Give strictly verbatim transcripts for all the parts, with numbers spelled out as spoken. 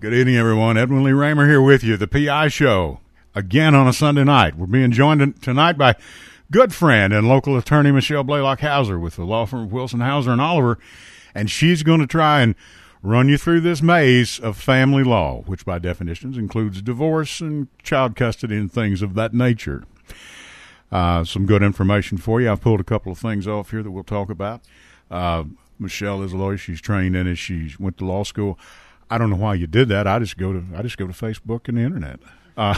Good evening, everyone. Edwin Lee Raymer here with you, the P I Show, again on a Sunday night. We're being joined tonight by good friend and local attorney Michelle Blaylock-Hauser with the law firm of Wilson, Hauser and Oliver, and she's going to try and run you through this maze of family law, which by definitions includes divorce and child custody and things of that nature. Uh, some good information for you. I've pulled a couple of things off here that we'll talk about. Uh, Michelle is a lawyer. She's trained in it. She went to law school. I don't know why you did that. I just go to I just go to Facebook and the internet. Uh,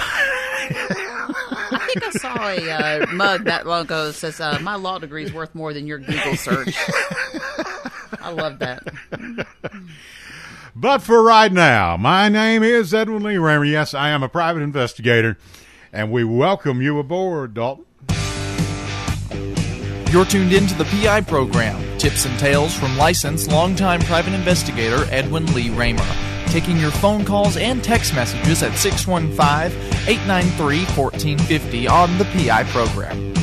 I think I saw a uh, mug that long ago that says, uh, my law degree is worth more than your Google search. I love that. But for right now, my name is Edwin Lee Raymer. Yes, I am a private investigator, and we welcome you aboard, Dalton. You're tuned into the P I program, tips and tales from licensed longtime private investigator Edwin Lee Raymer. Taking your phone calls and text messages at six one five, eight nine three, one four five zero on the P I program.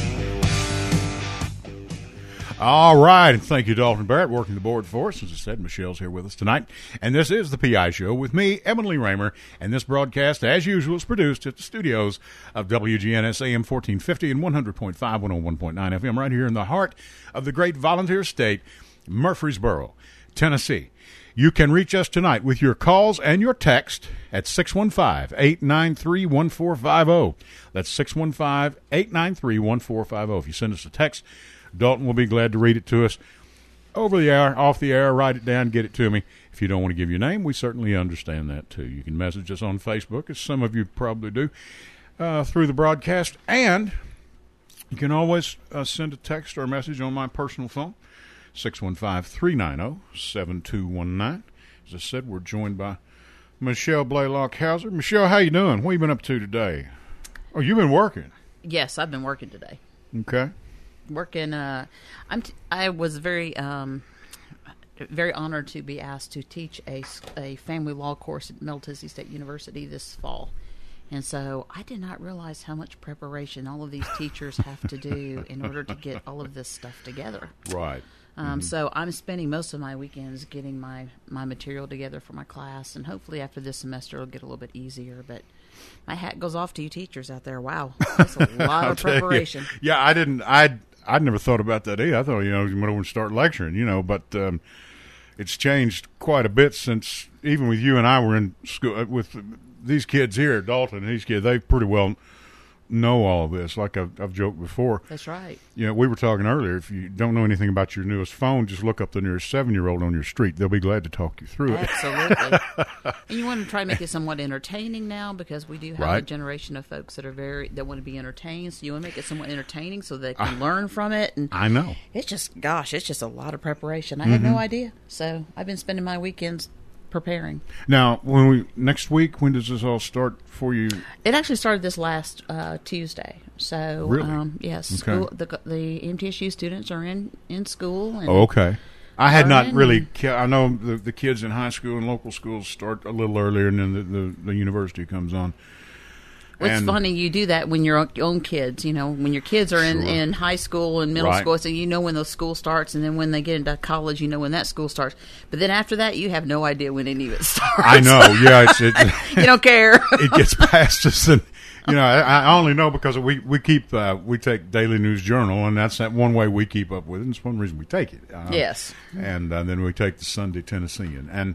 All right, and thank you, Dalton Barrett, working the board for us. As I said, Michelle's here with us tonight. And this is the P I Show with me, Edwin Lee Raymer. And this broadcast, as usual, is produced at the studios of W G N S A M fourteen fifty and one hundred point five, one oh one point nine F M, right here in the heart of the great volunteer state, Murfreesboro, Tennessee. You can reach us tonight with your calls and your text at six one five, eight nine three, one four five zero. That's six one five, eight nine three, one four five zero. If you send us a text, Dalton will be glad to read it to us over the air, off the air, write it down, get it to me. If you don't want to give your name, we certainly understand that too. You can message us on Facebook, as some of you probably do, uh, through the broadcast. And you can always uh, send a text or a message on my personal phone, six one five, three nine zero, seven two one nine. As I said, we're joined by Michelle Blaylock-Hauser. Michelle, how you doing? What have you been up to today? Oh, you've been working. Yes, I've been working today. Okay. Working, uh, I'm t- I was very, um, very honored to be asked to teach a, a family law course at Middle Tennessee State University this fall. And so I did not realize how much preparation all of these teachers have to do in order to get all of this stuff together. Right. Um, Mm-hmm. So I'm spending most of my weekends getting my, my material together for my class, and hopefully after this semester it'll get a little bit easier. But my hat goes off to you teachers out there. Wow, that's a lot of preparation. Yeah, I didn't. I I'd never thought about that either. I thought you know you might want to start lecturing, you know, but um, it's changed quite a bit since even with you and I were in school with these kids here, Dalton. These kids, they pretty well know all of this. Like I've, I've joked before. That's right. You know, we were talking earlier. If you don't know anything about your newest phone, just look up the nearest seven-year-old on your street. They'll be glad to talk you through it. Absolutely. And you want to try to make it somewhat entertaining now, because we do have Right. a generation of folks that are very that want to be entertained. So you want to make it somewhat entertaining so they can learn from it. And I know. it's just, gosh, it's just a lot of preparation. I Mm-hmm. had no idea. So I've been spending my weekends preparing. Now, when we next week, when does this all start for you? It actually started this last uh, Tuesday. So, Really? um, yes, Okay. school, the the M T S U students are in, in school. And Oh, okay. I had not learning really. and- ca- I know the the kids in high school and local schools start a little earlier, and then the, the, the university comes on. It's And- funny, you do that when you're your own kids, you know, when your kids are in, Sure. in high school and middle Right. school, so you know when the school starts, and then when they get into college, you know when that school starts. But then after that, you have no idea when any of it starts. I know. Yeah, it's it, You don't care. it gets past us, and you know, I, I only know because we we keep uh, we take Daily News Journal, and that's that one way we keep up with it. And it's one reason we take it. Uh, Yes. and uh, then we take the Sunday Tennessean, and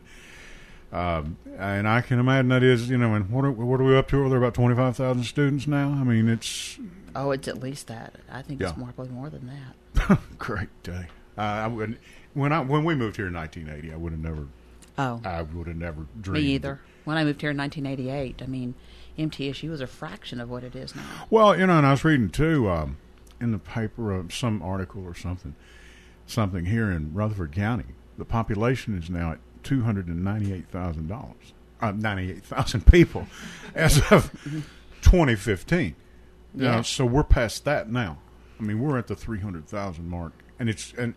um, and I can imagine that is, you know, and what are, what are we up to? Are there about twenty five thousand students now? I mean, it's Oh, it's at least that. I think Yeah. it's more, probably more than that. great day. Uh, I wouldn't, when I when we moved here in nineteen eighty, I would have never, Oh, I would have never me dreamed. either. When I moved here in nineteen eighty-eight, I mean, M T S U was a fraction of what it is now. Well, you know, and I was reading too um, in the paper uh, some article or something, something here in Rutherford County. The population is now at two hundred and ninety-eight thousand dollars, uh, ninety-eight thousand people, as of twenty fifteen. You know, Yeah. so we're past that now. I mean, we're at the three hundred thousand mark, and it's and.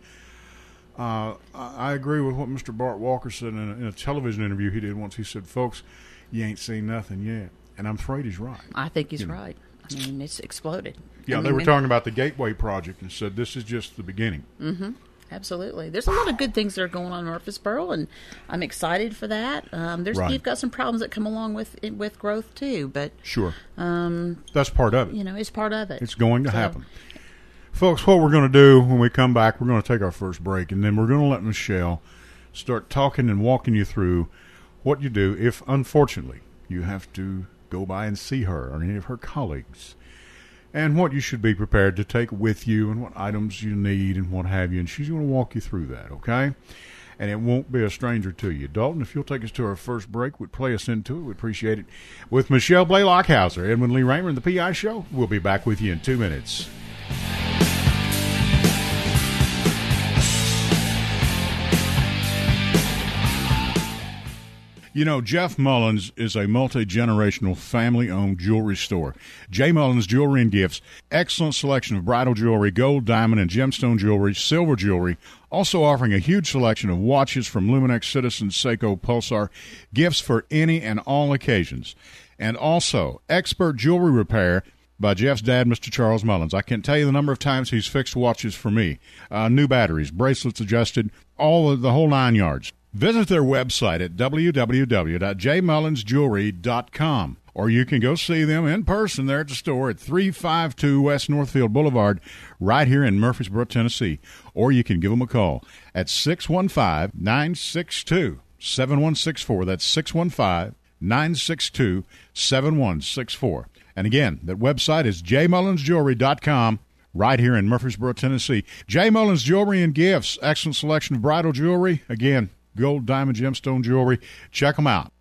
Uh, I I agree with what Mister Bart Walker said in a, in a television interview he did once. He said, "Folks, you ain't seen nothing yet," and I'm afraid he's right. I think he's You know. right. I mean, it's exploded. Yeah, I they mean, were when- talking about the Gateway Project and said this is just the beginning. Mm-hmm. Absolutely. There's a lot of good things that are going on in Murfreesboro, and I'm excited for that. Um, there's Right. You've got some problems that come along with with growth too, but Sure. um, That's part of it. you know, it's part of it. It's going to So, happen. Folks, what we're going to do when we come back, we're going to take our first break, and then we're going to let Michelle start talking and walking you through what you do if, unfortunately, you have to go by and see her or any of her colleagues, and what you should be prepared to take with you and what items you need and what have you. And she's going to walk you through that, okay? And it won't be a stranger to you. Dalton, if you'll take us to our first break, would play us into it. We'd appreciate it. With Michelle Blaylock-Hauser, Edwin Lee Raymer, and the P I Show, we'll be back with you in two minutes. You know, Jeff Mullins is a multi-generational family-owned jewelry store. J. Mullins Jewelry and Gifts, excellent selection of bridal jewelry, gold, diamond, and gemstone jewelry, silver jewelry, also offering a huge selection of watches from Luminex, Citizen, Seiko, Pulsar, gifts for any and all occasions. And also, expert jewelry repair by Jeff's dad, Mister Charles Mullins. I can't tell you the number of times he's fixed watches for me. Uh, new batteries, bracelets adjusted, all of the whole nine yards. Visit their website at w w w dot j mullins jewelry dot com, or you can go see them in person there at the store at three five two West Northfield Boulevard right here in Murfreesboro, Tennessee. Or you can give them a call at six one five, nine six two, seven one six four. That's six one five, nine six two, seven one six four. And again, that website is j mullins jewelry dot com. Right here in Murfreesboro, Tennessee. J. Mullins Jewelry and Gifts, excellent selection of bridal jewelry. Again, gold, diamond, gemstone jewelry. Check them out.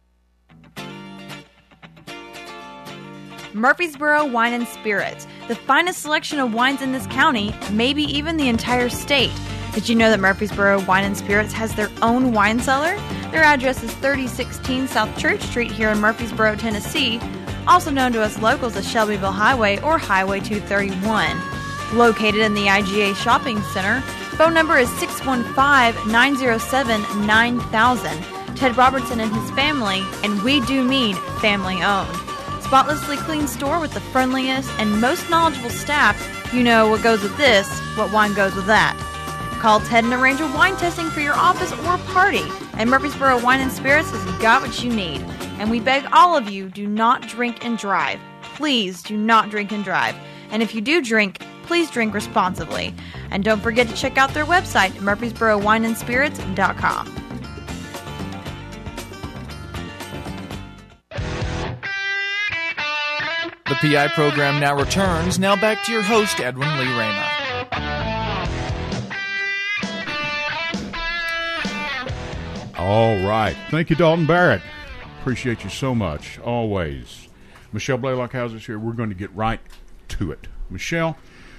Murfreesboro Wine and Spirits, the finest selection of wines in this county, maybe even the entire state. Did you know that Murfreesboro Wine and Spirits has their own wine cellar? Their address is thirty sixteen South Church Street here in Murfreesboro, Tennessee, also known to us locals as Shelbyville Highway or Highway two thirty-one. Located in the I G A Shopping Center, phone number is six one five, nine zero seven, nine thousand. Ted Robertson and his family, and we do mean family owned. Spotlessly clean store with the friendliest and most knowledgeable staff. You know what goes with this, what wine goes with that. Call Ted and arrange a wine tasting for your office or party. And Murfreesboro Wine and Spirits has got what you need. And we beg all of you, do not drink and drive. Please do not drink and drive. And if you do drink, please drink responsibly. And don't forget to check out their website, murfreesboro wine and spirits dot com. The P I program now returns. Now back to your host, Edwin Lee Raymer. All right. Thank you, Dalton Barrett. Appreciate you so much, always. Michelle Blaylock-Hauser here. We're going to get right to it. Michelle,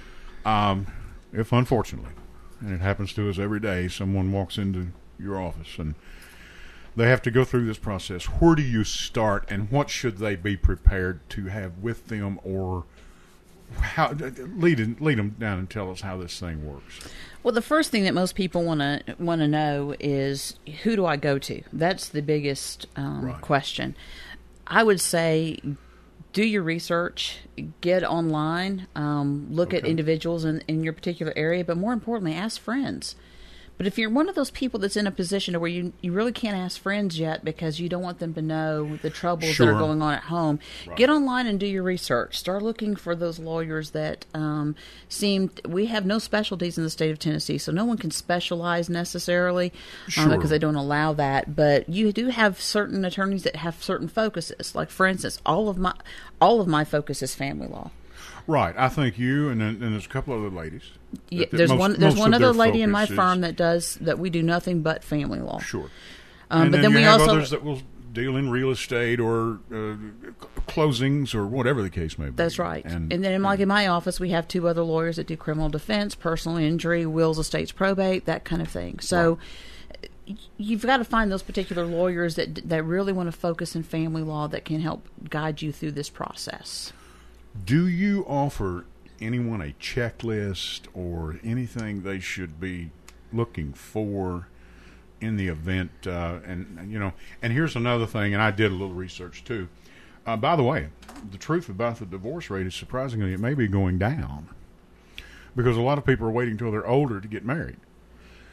um, if unfortunately, and it happens to us every day, someone walks into your office and they have to go through this process, where do you start and what should they be prepared to have with them, or how lead, lead them down and tell us how this thing works? Well, the first thing that most people want to want to know is, who do I go to? That's the biggest um, Right. question. I would say, do your research, get online, um, look at Okay. individuals in, in your particular area, but more importantly, ask friends. But if you're one of those people that's in a position to where you, you really can't ask friends yet because you don't want them to know the troubles Sure. that are going on at home, Right. get online and do your research. Start looking for those lawyers that um, seem... We have no specialties in the state of Tennessee, so no one can specialize necessarily Sure. um, because they don't allow that. But you do have certain attorneys that have certain focuses. Like, for instance, all of my all of my focus is family law. Right. I think you and then and there's a couple other ladies. Yeah, that- that there's most- one. There's most one of other their lady in my focus is- firm that does that. We do nothing but family law. Sure. Um, and but then, then you we have also others that will deal in real estate or uh, closings or whatever the case may be. That's right. And, And, then, like in my office, we have two other lawyers that do criminal defense, personal injury, wills, estates, probate, that kind of thing. So y you've got to find those particular lawyers that that really want to focus in family law that can help guide you through this process. do you offer anyone a checklist or anything they should be looking for in the event? Uh, and, and, you know, and here's another thing, and I did a little research too. Uh, by the way, the truth about the divorce rate is surprisingly it may be going down because a lot of people are waiting until they're older to get married.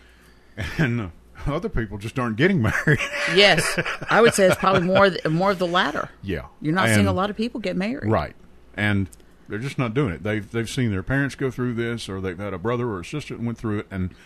and uh, other people just aren't getting married. Yes, I would say it's probably more th- more of the latter. Yeah, You're not and, seeing a lot of people get married. right, and they're just not doing it. They've they've seen their parents go through this, or they've had a brother or a sister that went through it, and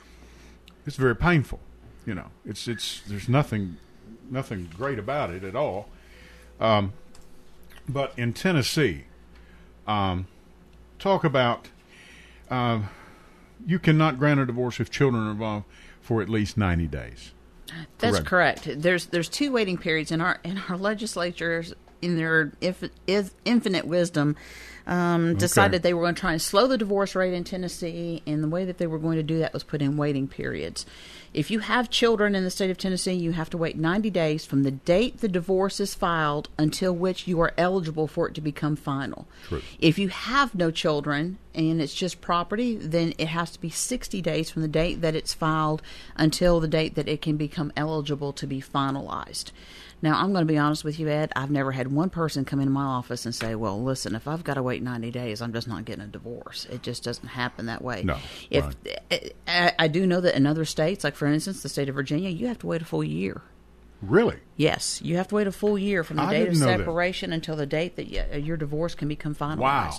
it's very painful. You know, it's it's there's nothing nothing great about it at all. Um, but in Tennessee, um, talk about uh, you cannot grant a divorce if children are involved for at least ninety days. That's Correct. correct. There's there's two waiting periods in our in our legislatures in their if, is infinite wisdom um, decided Okay. they were going to try and slow the divorce rate in Tennessee, and the way that they were going to do that was put in waiting periods. If you have children in the state of Tennessee, you have to wait ninety days from the date the divorce is filed until which you are eligible for it to become final. True. If you have no children and it's just property, then it has to be sixty days from the date that it's filed until the date that it can become eligible to be finalized. Now, I'm going to be honest with you, Ed. I've never had one person come into my office and say, well, listen, if I've got to wait ninety days, I'm just not getting a divorce. It just doesn't happen that way. No, If right. I, I do know that in other states, like, for instance, the state of Virginia, you have to wait a full year. Really? Yes, you have to wait a full year from the I date of didn't know that. separation until the date that y- your divorce can become finalized. Wow.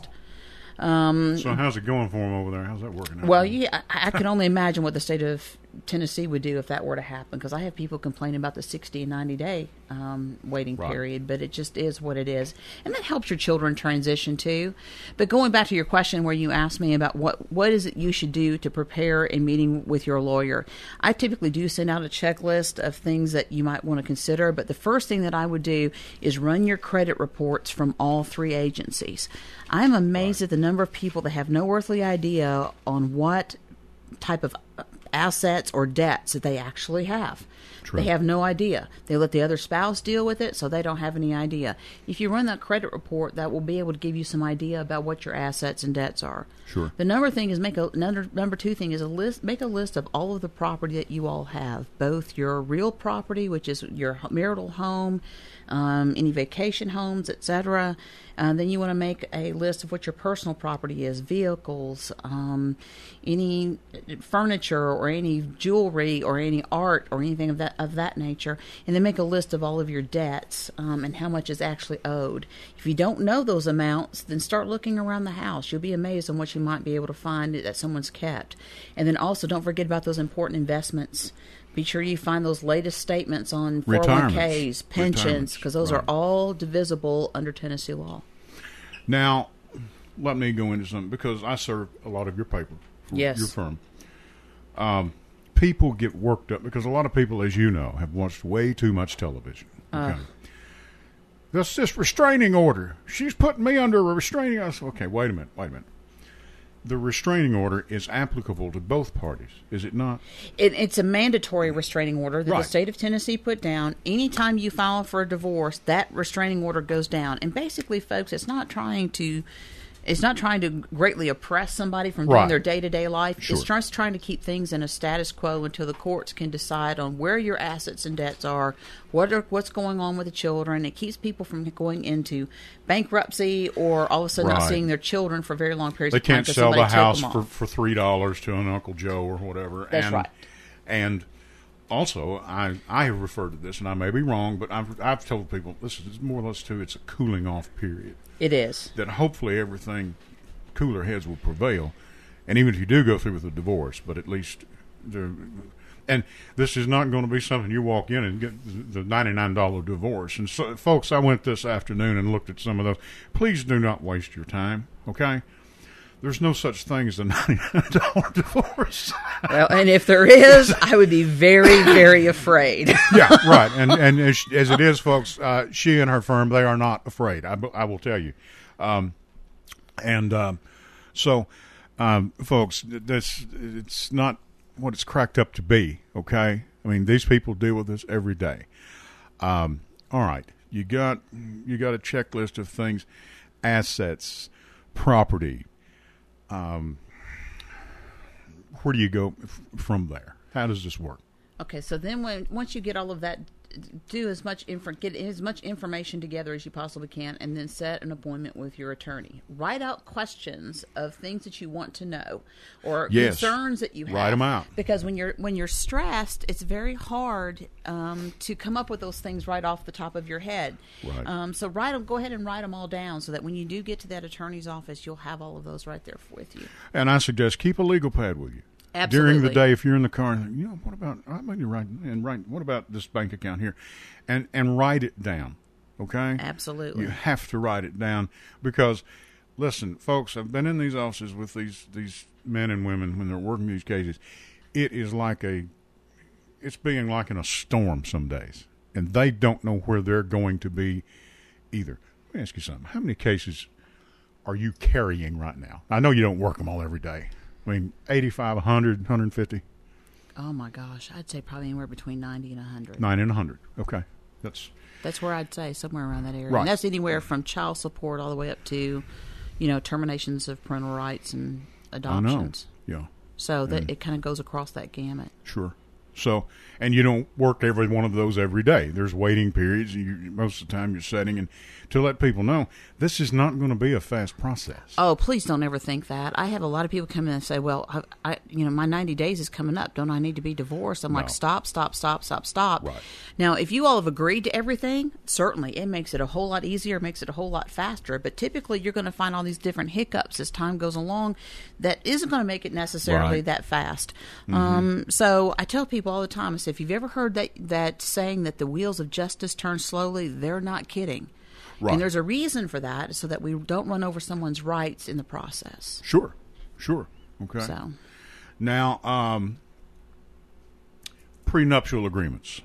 Um, So how's it going for them over there? How's that working out? Well, yeah, I, I can only imagine what the state of Tennessee would do if that were to happen, because I have people complaining about the sixty and ninety day um, waiting Right. period, but it just is what it is. And that helps your children transition too. But going back to your question where you asked me about what, what is it you should do to prepare a meeting with your lawyer, I typically do send out a checklist of things that you might want to consider, but the first thing that I would do is run your credit reports from all three agencies. I'm amazed at the number of people that have no earthly idea on what type of assets or debts that they actually have. True. They have no idea. They let the other spouse deal with it, so they don't have any idea. If you run that credit report, that will be able to give you some idea about what your assets and debts are. Sure. The number thing is make a number, number two thing is a list. Make a list of all of the property that you all have, both your real property, which is your marital home, um, any vacation homes, et cetera. Uh, then you want to make a list of what your personal property is, vehicles, um, any furniture or any jewelry or any art or anything of that of that nature, and then make a list of all of your debts um, and how much is actually owed. If you don't know those amounts, then start looking around the house. You'll be amazed on what you might be able to find that someone's kept. And then also don't forget about those important investments. Be sure you find those latest statements on four oh one k's, pensions, because those right. are all divisible under Tennessee law. Now, let me go into something, because I serve a lot of your paper for Yes. your firm. Um, people get worked up because a lot of people, as you know, have watched way too much television. Okay. Uh. That's this restraining order. She's putting me under a restraining order. Okay, wait a minute, wait a minute. The restraining order is applicable to both parties, is it not? It, it's a mandatory restraining order that Right. the state of Tennessee put down. Anytime you file for a divorce, that restraining order goes down. And basically, folks, it's not trying to, it's not trying to greatly oppress somebody from doing Right. their day to day life. Sure. It's just trying to keep things in a status quo until the courts can decide on where your assets and debts are, what are what's going on with the children. It keeps people from going into bankruptcy or all of a sudden not Right. seeing their children for very long periods They of time. can't 'cause sell the somebody took house them for, off. for three dollars to an Uncle Joe or whatever. That's and, right. And also, I I have referred to this, and I may be wrong, but I've I've told people this is more or less too. It's a cooling off period. It is. That hopefully everything, cooler heads will prevail, and even if you do go through with a divorce, but at least the. And this is not going to be something you walk in and get the ninety-nine dollars divorce. And so, folks, I went this afternoon and looked at some of those. Please do not waste your time, okay? There's no such thing as a ninety-nine dollars divorce. Well, and if there is, I would be very, very afraid. Yeah, right. And and as, as it is, folks, uh, she and her firm, they are not afraid. I, I will tell you. Um, and um, so, um, folks, this it's not what it's cracked up to be, okay? I mean, these people deal with this every day. Um, all right, you got you got a checklist of things, assets, property. Um, where do you go f- from there? How does this work? Okay, so then when once you get all of that do as much inf- get as much information together as you possibly can, and then set an appointment with your attorney. Write out questions of things that you want to know, or yes. concerns that you have. Write them out. Because when you're when you're stressed, it's very hard um, to come up with those things right off the top of your head. Right. Um, so write them. Go ahead and write them all down, so that when you do get to that attorney's office, you'll have all of those right there with you. And I suggest keep a legal pad with you. Absolutely. During the day, if you're in the car, you know, what about, I might be right, and right, what about this bank account here? And and write it down, okay? Absolutely. You have to write it down because, listen, folks, I've been in these offices with these, these men and women when they're working these cases. It is like a, it's being like in a storm some days, and they don't know where they're going to be either. Let me ask you something. How many cases are you carrying right now? I know you don't work them all every day. I mean, eighty-five, one hundred, one hundred fifty? Oh, my gosh. I'd say probably anywhere between ninety and one hundred. ninety and one hundred. Okay. That's That's where I'd say, somewhere around that area. Right. And that's anywhere from child support all the way up to, you know, terminations of parental rights and adoptions. I know. Yeah. So that And- it kind of goes across that gamut. Sure. So, and you don't work every one of those every day. There's waiting periods. You, most of the time you're setting, and to let people know, this is not going to be a fast process. Oh, please don't ever think that. I have a lot of people come in and say, well, I, I you know, my ninety days is coming up. Don't I need to be divorced? I'm No. like, stop, stop, stop, stop, stop. Right. Now, if you all have agreed to everything, certainly it makes it a whole lot easier, makes it a whole lot faster. But typically you're going to find all these different hiccups as time goes along that isn't going to make it necessarily Right. that fast. Mm-hmm. Um, so I tell people all the time, I say, if you've ever heard that, that saying that the wheels of justice turn slowly, they're not kidding. Right. And there's a reason for that, so that we don't run over someone's rights in the process. Sure. Sure. Okay. So, Now, um, prenuptial agreements.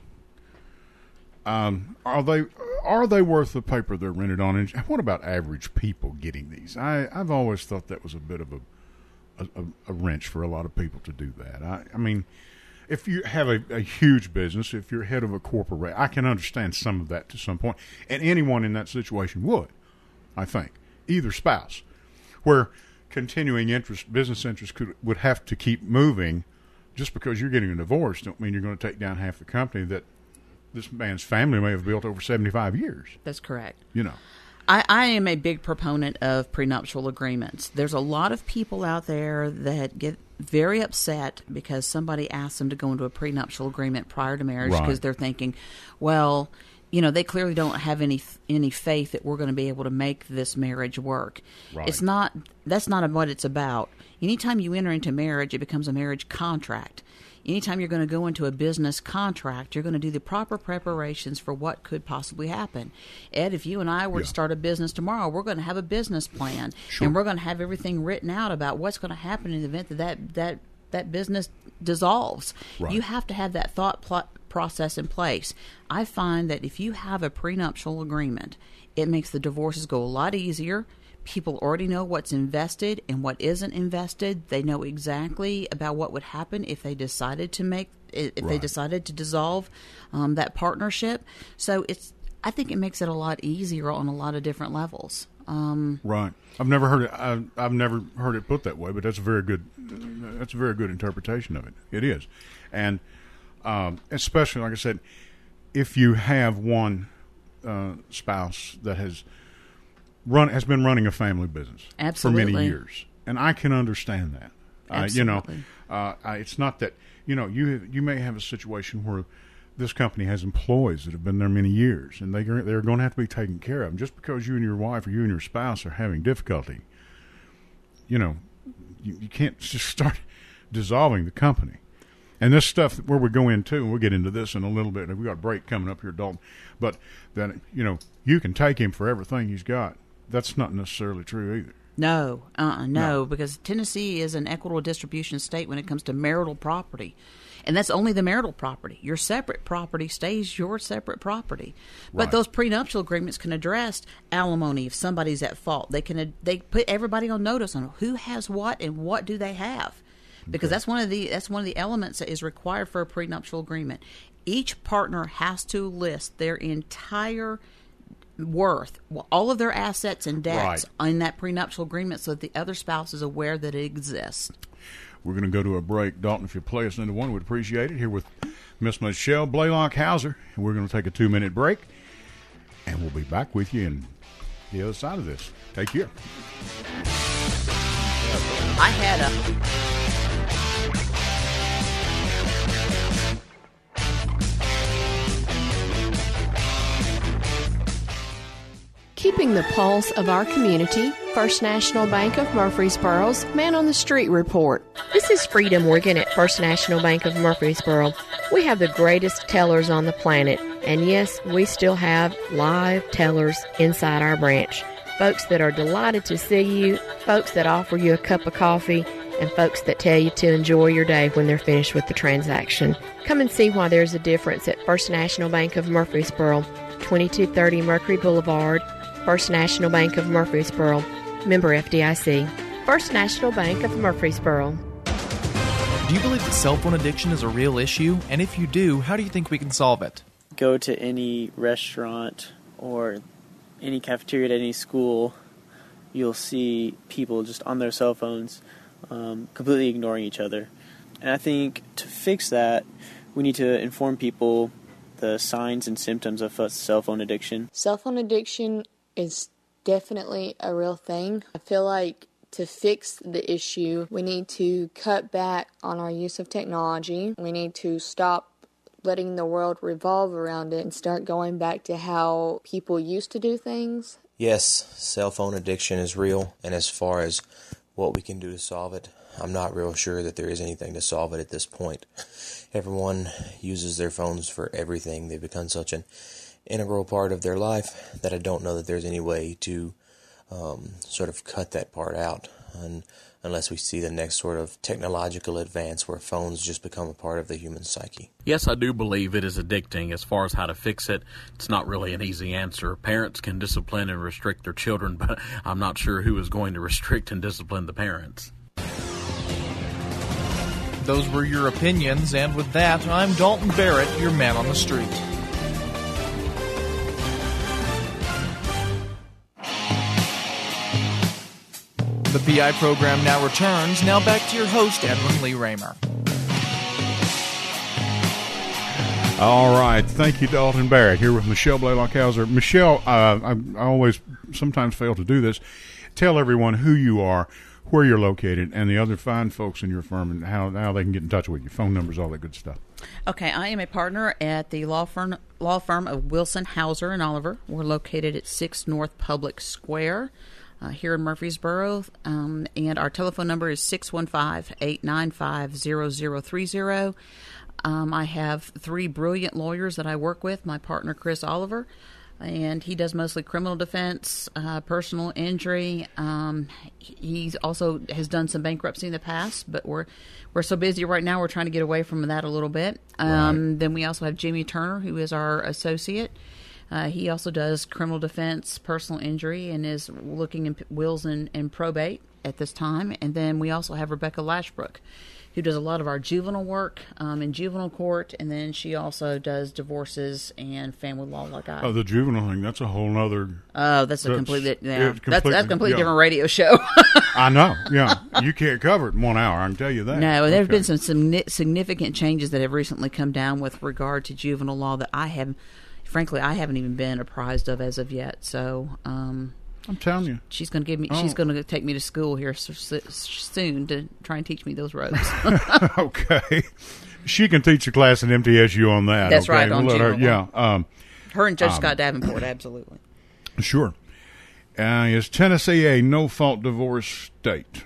Um, are they are they worth the paper they're rented on? And what about average people getting these? I, I've always thought that was a bit of a a, a wrench for a lot of people to do that. I, I mean, if you have a, a huge business, if you're head of a corporate, I can understand some of that to some point. And anyone in that situation would, I think, either spouse, where continuing interest, business interest could, would have to keep moving. Just because you're getting a divorce don't mean you're going to take down half the company that this man's family may have built over seventy-five years. that's correct. You know. I, I am a big proponent of prenuptial agreements. There's a lot of people out there that get very upset because somebody asks them to go into a prenuptial agreement prior to marriage Right. because they're thinking, well, you know, they clearly don't have any any faith that we're going to be able to make this marriage work. Right. It's not. That's not what it's about. Anytime you enter into marriage, it becomes a marriage contract. Anytime you're going to go into a business contract, you're going to do the proper preparations for what could possibly happen. Ed, if you and I were Yeah. to start a business tomorrow, we're going to have a business plan, Sure. and we're going to have everything written out about what's going to happen in the event that that, that, that business dissolves. Right. You have to have that thought pl- process in place. I find that if you have a prenuptial agreement, it makes the divorces go a lot easier. People already know what's invested and what isn't invested. They know exactly about what would happen if they decided to make if they Right. decided to dissolve um, that partnership. So it's I think it makes it a lot easier on a lot of different levels. Um, Right. I've never heard it. I've, I've never heard it put that way, but that's a very good. That's a very good interpretation of it. It is, and um, especially like I said, if you have one uh, spouse that has run has been running a family business for Absolutely. many years, and I can understand that. Uh, you know, Absolutely. uh, I, it's not that you know you have, you may have a situation where this company has employees that have been there many years, and they they're going to have to be taken care of. And just because you and your wife or you and your spouse are having difficulty, you know, you, you can't just start dissolving the company. And this stuff where we go into, and we'll get into this in a little bit. We've got a break coming up here, Dalton. But that you know, you can take him for everything he's got. That's not necessarily true either. No, uh-uh, no, No. because Tennessee is an equitable distribution state when it comes to marital property. And that's only the marital property. Your separate property stays your separate property. But Right. those prenuptial agreements can address alimony if somebody's at fault. They can they put everybody on notice on who has what and what do they have. Because that's one of the that's one of the elements that is required for a prenuptial agreement. Each partner has to list their entire worth, all of their assets and debts Right. in that prenuptial agreement so that the other spouse is aware that it exists. We're going to go to a break. Dalton, if you play us into one, we'd appreciate it. Here with Miss Michelle Blaylock Hauser. And we're going to take a two-minute break, and we'll be back with you on the other side of this. Take care. I had a... Keeping the pulse of our community, First National Bank of Murfreesboro's Man on the Street Report. This is Frida Morgan at First National Bank of Murfreesboro. We have the greatest tellers on the planet, and yes, we still have live tellers inside our branch. Folks that are delighted to see you, folks that offer you a cup of coffee, and folks that tell you to enjoy your day when they're finished with the transaction. Come and see why there's a difference at First National Bank of Murfreesboro, twenty-two thirty Mercury Boulevard, First National Bank of Murfreesboro, member F D I C. First National Bank of Murfreesboro. Do you believe that cell phone addiction is a real issue? And if you do, how do you think we can solve it? Go to any restaurant or any cafeteria at any school, you'll see people just on their cell phones, um, completely ignoring each other. And I think to fix that, we need to inform people the signs and symptoms of cell phone addiction. Cell phone addiction is definitely a real thing. I feel like to fix the issue, we need to cut back on our use of technology. We need to stop letting the world revolve around it and start going back to how people used to do things. Yes, cell phone addiction is real, and as far as what we can do to solve it, I'm not real sure that there is anything to solve it at this point. Everyone uses their phones for everything. They've become such an integral part of their life that I don't know that there's any way to um, sort of cut that part out, and unless we see the next sort of technological advance where phones just become a part of the human psyche. Yes, I do believe it is addicting. As far as how to fix it, it's not really an easy answer. Parents can discipline and restrict their children, but I'm not sure who is going to restrict and discipline the parents. Those were your opinions, and with that, I'm Dalton Barrett, your man on the street. The P I program now returns. Now back to your host, Edwin Lee Raymer. All right. Thank you, Dalton Barrett, here with Michelle Blaylock Hauser. Michelle, uh, I, I always sometimes fail to do this. Tell everyone who you are, where you're located, and the other fine folks in your firm, and how, how they can get in touch with you, phone numbers, all that good stuff. Okay, I am a partner at the law firm law firm of Wilson, Hauser, and Oliver. We're located at six North Public Square uh, here in Murfreesboro, um, and our telephone number is six one five, eight nine five, zero zero three zero. Um, I have three brilliant lawyers that I work with, my partner Chris Oliver, and he does mostly criminal defense, uh, personal injury. Um, he also has done some bankruptcy in the past, but we're we're so busy right now, we're trying to get away from that a little bit. Um, right. Then we also have Jimmy Turner, who is our associate. Uh, he also does criminal defense, personal injury, and is looking in wills and, and probate at this time. And then we also have Rebecca Lashbrook, who does a lot of our juvenile work um, in juvenile court, and then she also does divorces and family law like I. Oh, the juvenile thing, that's a whole other... Oh, that's a completely... Yeah, complete, that's, that's a completely yeah. different radio show. I know, yeah. You can't cover it in one hour, I can tell you that. No, there's okay. been some, some significant changes that have recently come down with regard to juvenile law that I have, frankly, I haven't even been apprised of as of yet, so... Um, I'm telling you, she's going to give me. Oh. She's going to take me to school here soon to try and teach me those ropes. Okay, she can teach a class at M T S U on that. That's okay? right. On we'll her, yeah, um, her and Judge um, Scott Davenport, absolutely. Sure. Uh, is Tennessee a no-fault divorce state?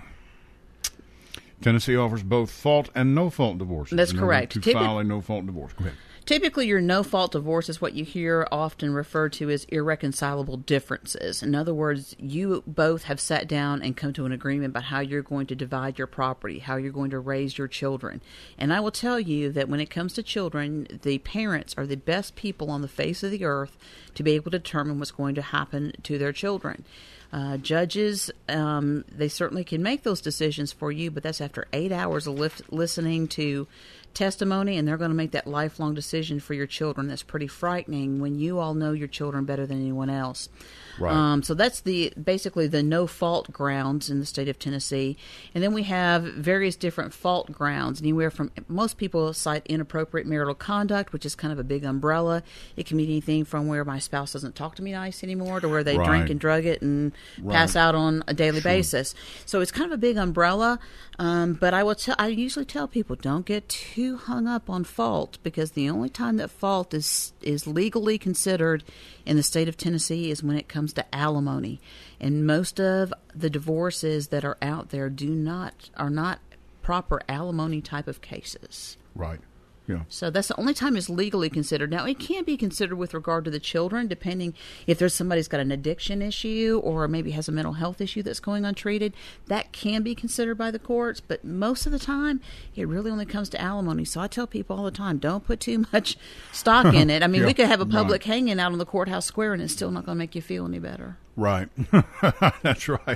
Tennessee offers both fault and no-fault divorces. That's correct. To Typi- file a no-fault divorce. Go ahead. Typically, your no-fault divorce is what you hear often referred to as irreconcilable differences. In other words, you both have sat down and come to an agreement about how you're going to divide your property, how you're going to raise your children. And I will tell you that when it comes to children, the parents are the best people on the face of the earth to be able to determine what's going to happen to their children. Uh, judges, um, they certainly can make those decisions for you, but that's after eight hours of lif- listening to testimony, and they're going to make that lifelong decision for your children. That's pretty frightening when you all know your children better than anyone else. Right. Um, so that's the basically the no-fault grounds in the state of Tennessee. And then we have various different fault grounds, anywhere from, most people cite inappropriate marital conduct, which is kind of a big umbrella. It can mean anything from where my spouse doesn't talk to me nice anymore to where they Right. drink and drug it and Right. pass out on a daily Sure. basis. So it's kind of a big umbrella. Um, but I will tell, I usually tell people, don't get too hung up on fault, because the only time that fault is is legally considered in the state of Tennessee is when it comes to alimony. And most of the divorces that are out there do not are not proper alimony type of cases. Right. Yeah. So that's the only time it's legally considered. Now, it can be considered with regard to the children, depending if there's somebody's got an addiction issue or maybe has a mental health issue that's going untreated. That can be considered by the courts, but most of the time, it really only comes to alimony. So I tell people all the time, don't put too much stock in it. I mean, Yeah, we could have a public right. hanging out on the courthouse square, and it's still not going to make you feel any better. Right. That's right.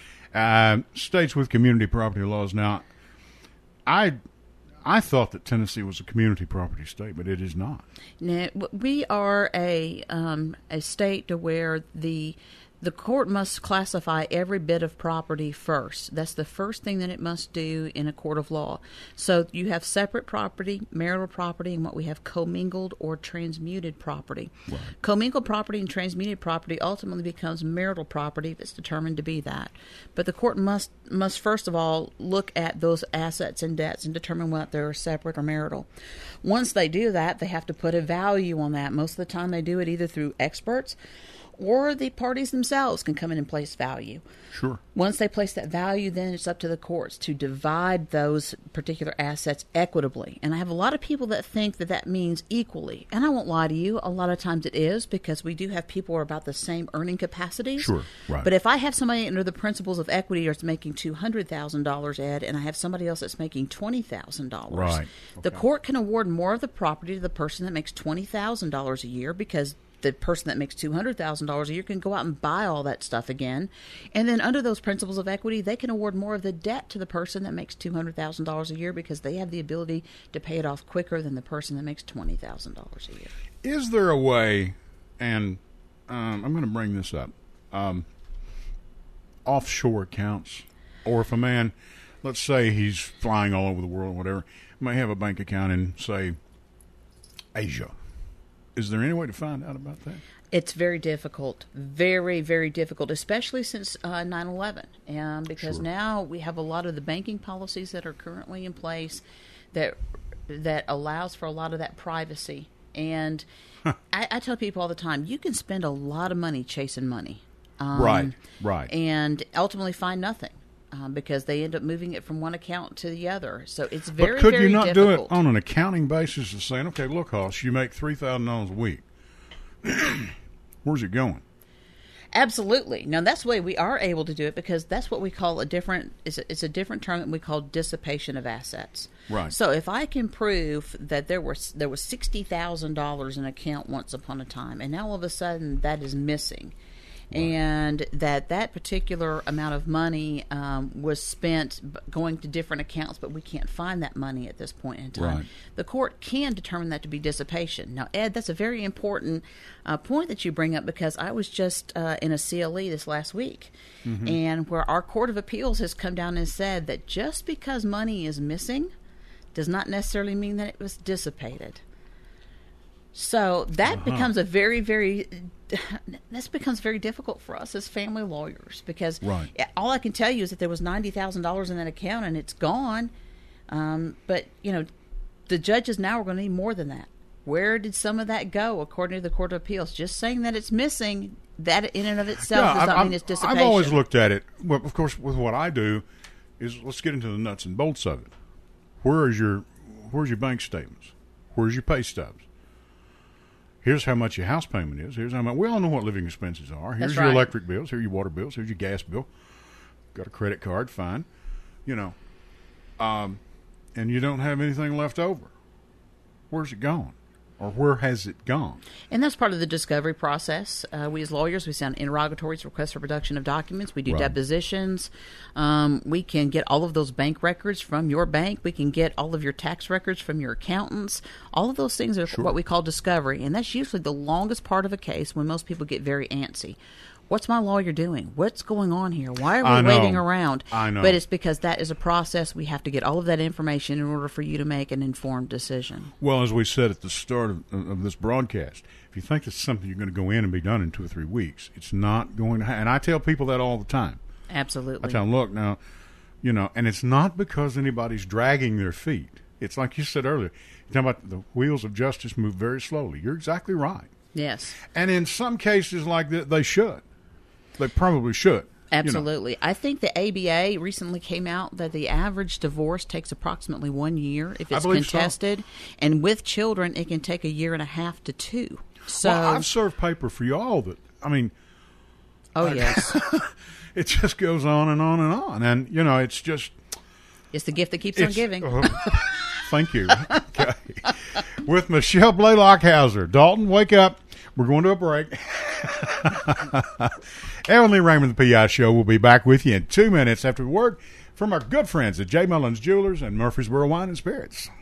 Uh, states with community property laws. Now, I I thought that Tennessee was a community property state, but it is not. Now, we are a um, a state to where the the court must classify every bit of property first. That's the first thing that it must do in a court of law. So you have separate property, marital property, and what we have commingled or transmuted property. Right. Commingled property and transmuted property ultimately becomes marital property if it's determined to be that. But the court must must first of all look at those assets and debts and determine whether they're separate or marital. Once they do that, they have to put a value on that. Most of the time they do it either through experts, or the parties themselves can come in and place value. Sure. Once they place that value, then it's up to the courts to divide those particular assets equitably. And I have a lot of people that think that that means equally. And I won't lie to you, a lot of times it is, because we do have people who are about the same earning capacities. Sure, right. But if I have somebody under the principles of equity that's making two hundred thousand dollars, Ed, and I have somebody else that's making twenty thousand dollars, Right. the Okay. court can award more of the property to the person that makes twenty thousand dollars a year, because the person that makes two hundred thousand dollars a year can go out and buy all that stuff again. And then under those principles of equity, they can award more of the debt to the person that makes two hundred thousand dollars a year, because they have the ability to pay it off quicker than the person that makes twenty thousand dollars a year. Is there a way, and um, I'm going to bring this up, um, offshore accounts, or if a man, let's say he's flying all over the world, whatever, may have a bank account in, say, Asia. Is there any way to find out about that? It's very difficult, very, very difficult, especially since uh, nine eleven, um, because Sure. now we have a lot of the banking policies that are currently in place that that allows for a lot of that privacy. And I, I tell people all the time, you can spend a lot of money chasing money. Um, Right, right. And ultimately find nothing. Um, because they end up moving it from one account to the other. So it's very, but could very you not difficult. do it on an accounting basis of saying, okay, look, Hoss, you make three thousand dollars a week. Where's it going? Absolutely. Now that's the way we are able to do it, because that's what we call a different. It's a, it's a different term that we call dissipation of assets. Right. So if I can prove that there was there was sixty thousand dollars in an account once upon a time, and now all of a sudden that is missing. And that that particular amount of money um, was spent b- going to different accounts, but we can't find that money at this point in time. Right. The court can determine that to be dissipation. Now, Ed, that's a very important uh, point that you bring up, because I was just uh, in a C L E this last week, Mm-hmm. and where our Court of Appeals has come down and said that just because money is missing does not necessarily mean that it was dissipated. So that Uh-huh. becomes a very, very, this becomes very difficult for us as family lawyers, because Right. all I can tell you is that there was ninety thousand dollars in that account and it's gone. Um, but, you know, the judges now are going to need more than that. Where did some of that go, according to the Court of Appeals? Just saying that it's missing, that in and of itself Yeah, does not I've, mean it's dissipation. I've always looked at it, well, of course, with what I do, is let's get into the nuts and bolts of it. Where is your, where's your bank statements? Where's your pay stubs? Here's how much your house payment is. Here's how much. We all know what living expenses are. Here's That's your right. electric bills. Here's your water bills. Here's your gas bill. Got a credit card, fine. You know, um, and you don't have anything left over. Where's it going? or where has it gone? And that's part of the discovery process. Uh, we as lawyers, we send interrogatories, requests for production of documents. We do Right. depositions. Um, we can get all of those bank records from your bank. We can get all of your tax records from your accountants. All of those things are Sure. what we call discovery. And that's usually the longest part of a case when most people get very antsy. What's my lawyer doing? What's going on here? Why are I we know. waiting around? I know. But it's because that is a process. We have to get all of that information in order for you to make an informed decision. Well, as we said at the start of, of this broadcast, if you think it's something you're going to go in and be done in two or three weeks, it's not going to happen. And I tell people that all the time. Absolutely. I tell them, look, now, you know, and it's not because anybody's dragging their feet. It's like you said earlier. You're talking about the wheels of justice move very slowly. You're exactly right. Yes. And in some cases like that, they should. They probably should. Absolutely. You know. I think the A B A recently came out that the average divorce takes approximately one year if it's contested. So. And with children, it can take a year and a half to two. So well, I've served paper for y'all that, I mean. Oh, I, yes. It just goes on and on and on. And, you know, it's just. It's the gift that keeps on giving. Uh, thank you. Okay. With Michelle Blaylock-Hauser. Dalton, wake up. We're going to a break. Evan Lee Raymer, the P I Show, will be back with you in two minutes after the word from our good friends at J. Mullins Jewelers and Murfreesboro Wine and Spirits.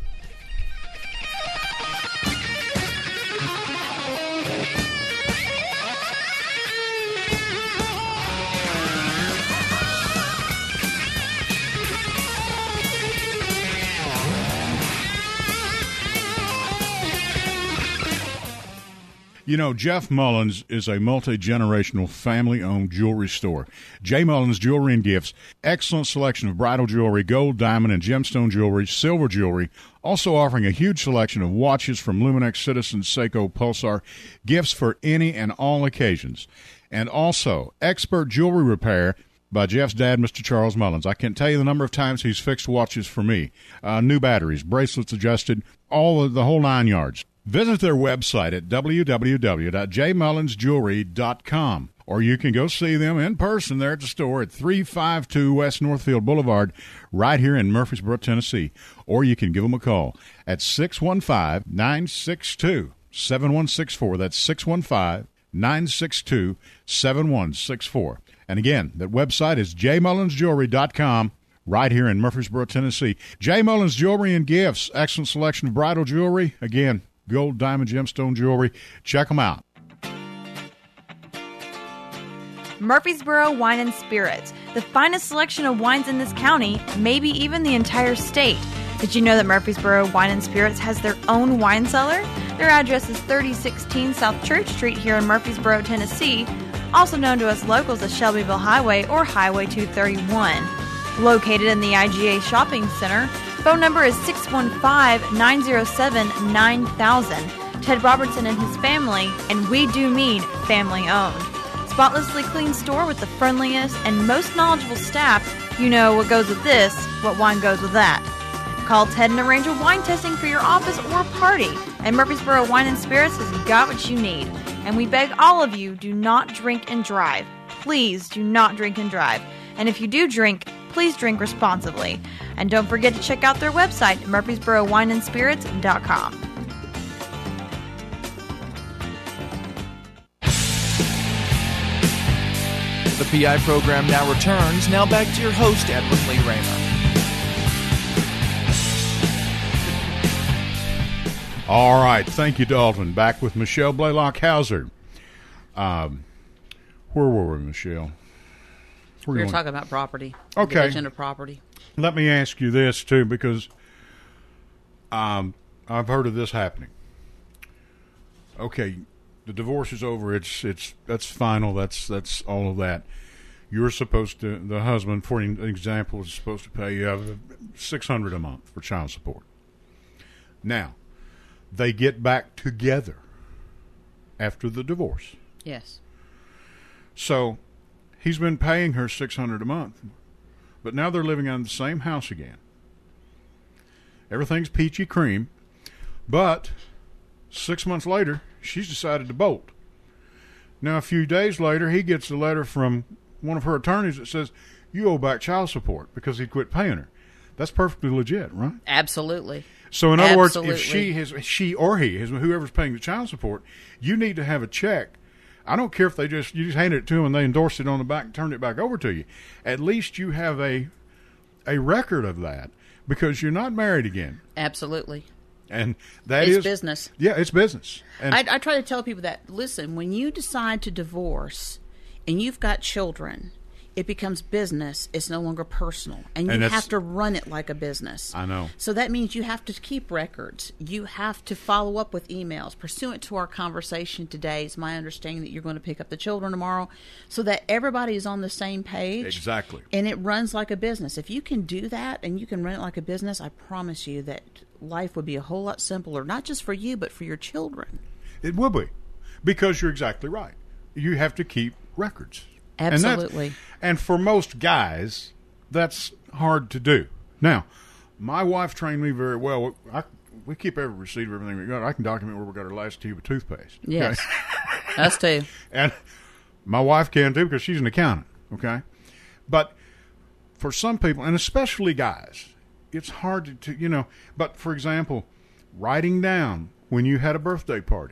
You know, Jeff Mullins is a multi-generational, family-owned jewelry store. J. Mullins Jewelry and Gifts, excellent selection of bridal jewelry, gold, diamond, and gemstone jewelry, silver jewelry, also offering a huge selection of watches from Luminex, Citizen, Seiko, Pulsar, gifts for any and all occasions. And also, expert jewelry repair by Jeff's dad, Mister Charles Mullins. I can't tell you the number of times he's fixed watches for me. Uh, new batteries, bracelets adjusted, all of the whole nine yards. Visit their website at w w w dot j mullins jewelry dot com, or you can go see them in person there at the store at three five two West Northfield Boulevard right here in Murfreesboro, Tennessee. Or you can give them a call at six one five, nine six two, seven one six four. That's six one five, nine six two, seven one six four. And again, that website is j mullins jewelry dot com. Right here in Murfreesboro, Tennessee. J. Mullins Jewelry and Gifts, excellent selection of bridal jewelry. Again, gold, diamond, gemstone jewelry. Check them out. Murfreesboro Wine and Spirits, the finest selection of wines in this county, maybe even the entire state. Did you know that Murfreesboro Wine and Spirits has their own wine cellar? Their address is thirty sixteen South Church Street here in Murfreesboro, Tennessee, also known to us locals as Shelbyville Highway or Highway two thirty-one. Located in the I G A Shopping Center, phone number is six one five, nine zero seven, nine thousand. Ted Robertson and his family, and we do mean family-owned. Spotlessly clean store with the friendliest and most knowledgeable staff. You know what goes with this, what wine goes with that. Call Ted and arrange a wine tasting for your office or party. And Murfreesboro Wine and Spirits has got what you need. And we beg all of you, do not drink and drive. Please do not drink and drive. And if you do drink, please drink responsibly. And don't forget to check out their website, murfreesboro wine and spirits dot com. The P I program now returns. Now back to your host, Edwin Lee Raymer. All right. Thank you, Dalton. Back with Michelle Blaylock-Hauser. Um, where were we, Michelle? Where we were talking about property. Okay. Division of property. Let me ask you this, too, because um, I've heard of this happening. Okay, the divorce is over. It's it's that's final. That's that's all of that. You're supposed to, the husband, for an example, is supposed to pay uh, six hundred dollars a month for child support. Now, they get back together after the divorce. Yes. So he's been paying her six hundred dollars a month, but now they're living in the same house again. Everything's peachy cream, but six months later, she's decided to bolt. Now, a few days later, he gets a letter from one of her attorneys that says, you owe back child support because he quit paying her. That's perfectly legit, right? Absolutely. So, in other Absolutely. words, if she has, she or he is whoever's paying the child support, you need to have a check. I don't care if they just you just handed it to them and they endorsed it on the back and turned it back over to you. At least you have a a record of that because you're not married again. Absolutely. And that it's is business. Yeah, it's business. And I, I try to tell people that, listen, when you decide to divorce and you've got children, it becomes business. It's no longer personal. And you And that's- have to run it like a business. I know. So that means you have to keep records. You have to follow up with emails. Pursuant to our conversation today, it's my understanding that you're going to pick up the children tomorrow so that everybody is on the same page. Exactly. And it runs like a business. If you can do that and you can run it like a business, I promise you that life would be a whole lot simpler, not just for you, but for your children. It will be, because you're exactly right. You have to keep records. Absolutely. And, and for most guys, that's hard to do. Now, my wife trained me very well. I, we keep every receipt of everything we got. I can document where we got our last tube of toothpaste. Yes. Okay? Us too. And my wife can too because she's an accountant. Okay. But for some people, and especially guys, it's hard to, to, you know, but for example, writing down when you had a birthday party,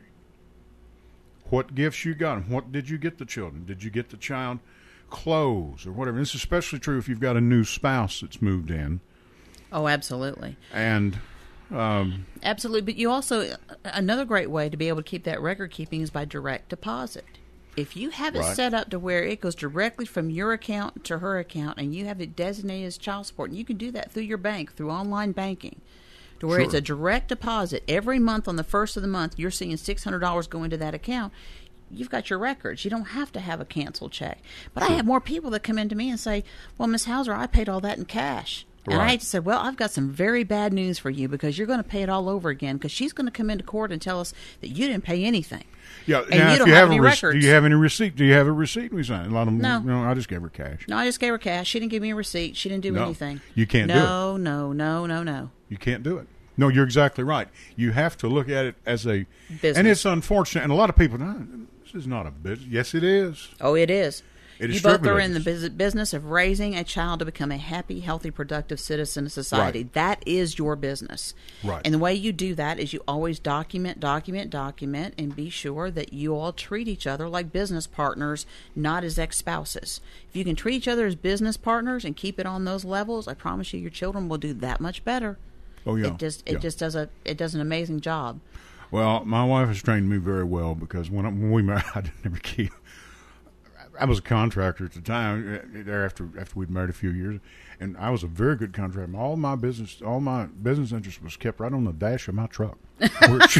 what gifts you got them, what did you get the children, did you get the child clothes or whatever. This is especially true if you've got a new spouse that's moved in. Oh, absolutely. And um, absolutely. But you also, another great way to be able to keep that record keeping is by direct deposit. If you have it Right. set up to where it goes directly from your account to her account and you have it designated as child support, and you can do that through your bank, through online banking, to where Sure. it's a direct deposit. Every month on the first of the month, you're seeing six hundred dollars go into that account. You've got your records. You don't have to have a canceled check. But I have more people that come into me and say, well, Miss Hauser, I paid all that in cash. And I Right. hate to say, well, I've got some very bad news for you because you're going to pay it all over again because she's going to come into court and tell us that you didn't pay anything. Yeah, And now you if don't you have have any a rec- records. do you have any receipt? Do you have a receipt we signed? A lot of them, No. you know, I just gave her cash. No, I just gave her cash. She didn't give me a receipt. She didn't do No, anything. you can't do no, No, no, no, no, no. You can't do it. No, you're exactly right. You have to look at it as a Business. and it's unfortunate. And a lot of people, no, this is not a business. Yes, it is. Oh, it is. It is you both strictly are in the business. bus- business of raising a child to become a happy, healthy, productive citizen of society. Right. That is your business. Right. And the way you do that is you always document, document, document, and be sure that you all treat each other like business partners, not as ex-spouses. If you can treat each other as business partners and keep it on those levels, I promise you your children will do that much better. Oh yeah. It just it Yeah. just does a it does an amazing job. Well, my wife has trained me very well because when, I, when we married, I didn't ever keep. I was a contractor at the time. uh, There after after we'd married a few years, and I was a very good contractor. All my business, all my business interest was kept right on the dash of my truck. Which-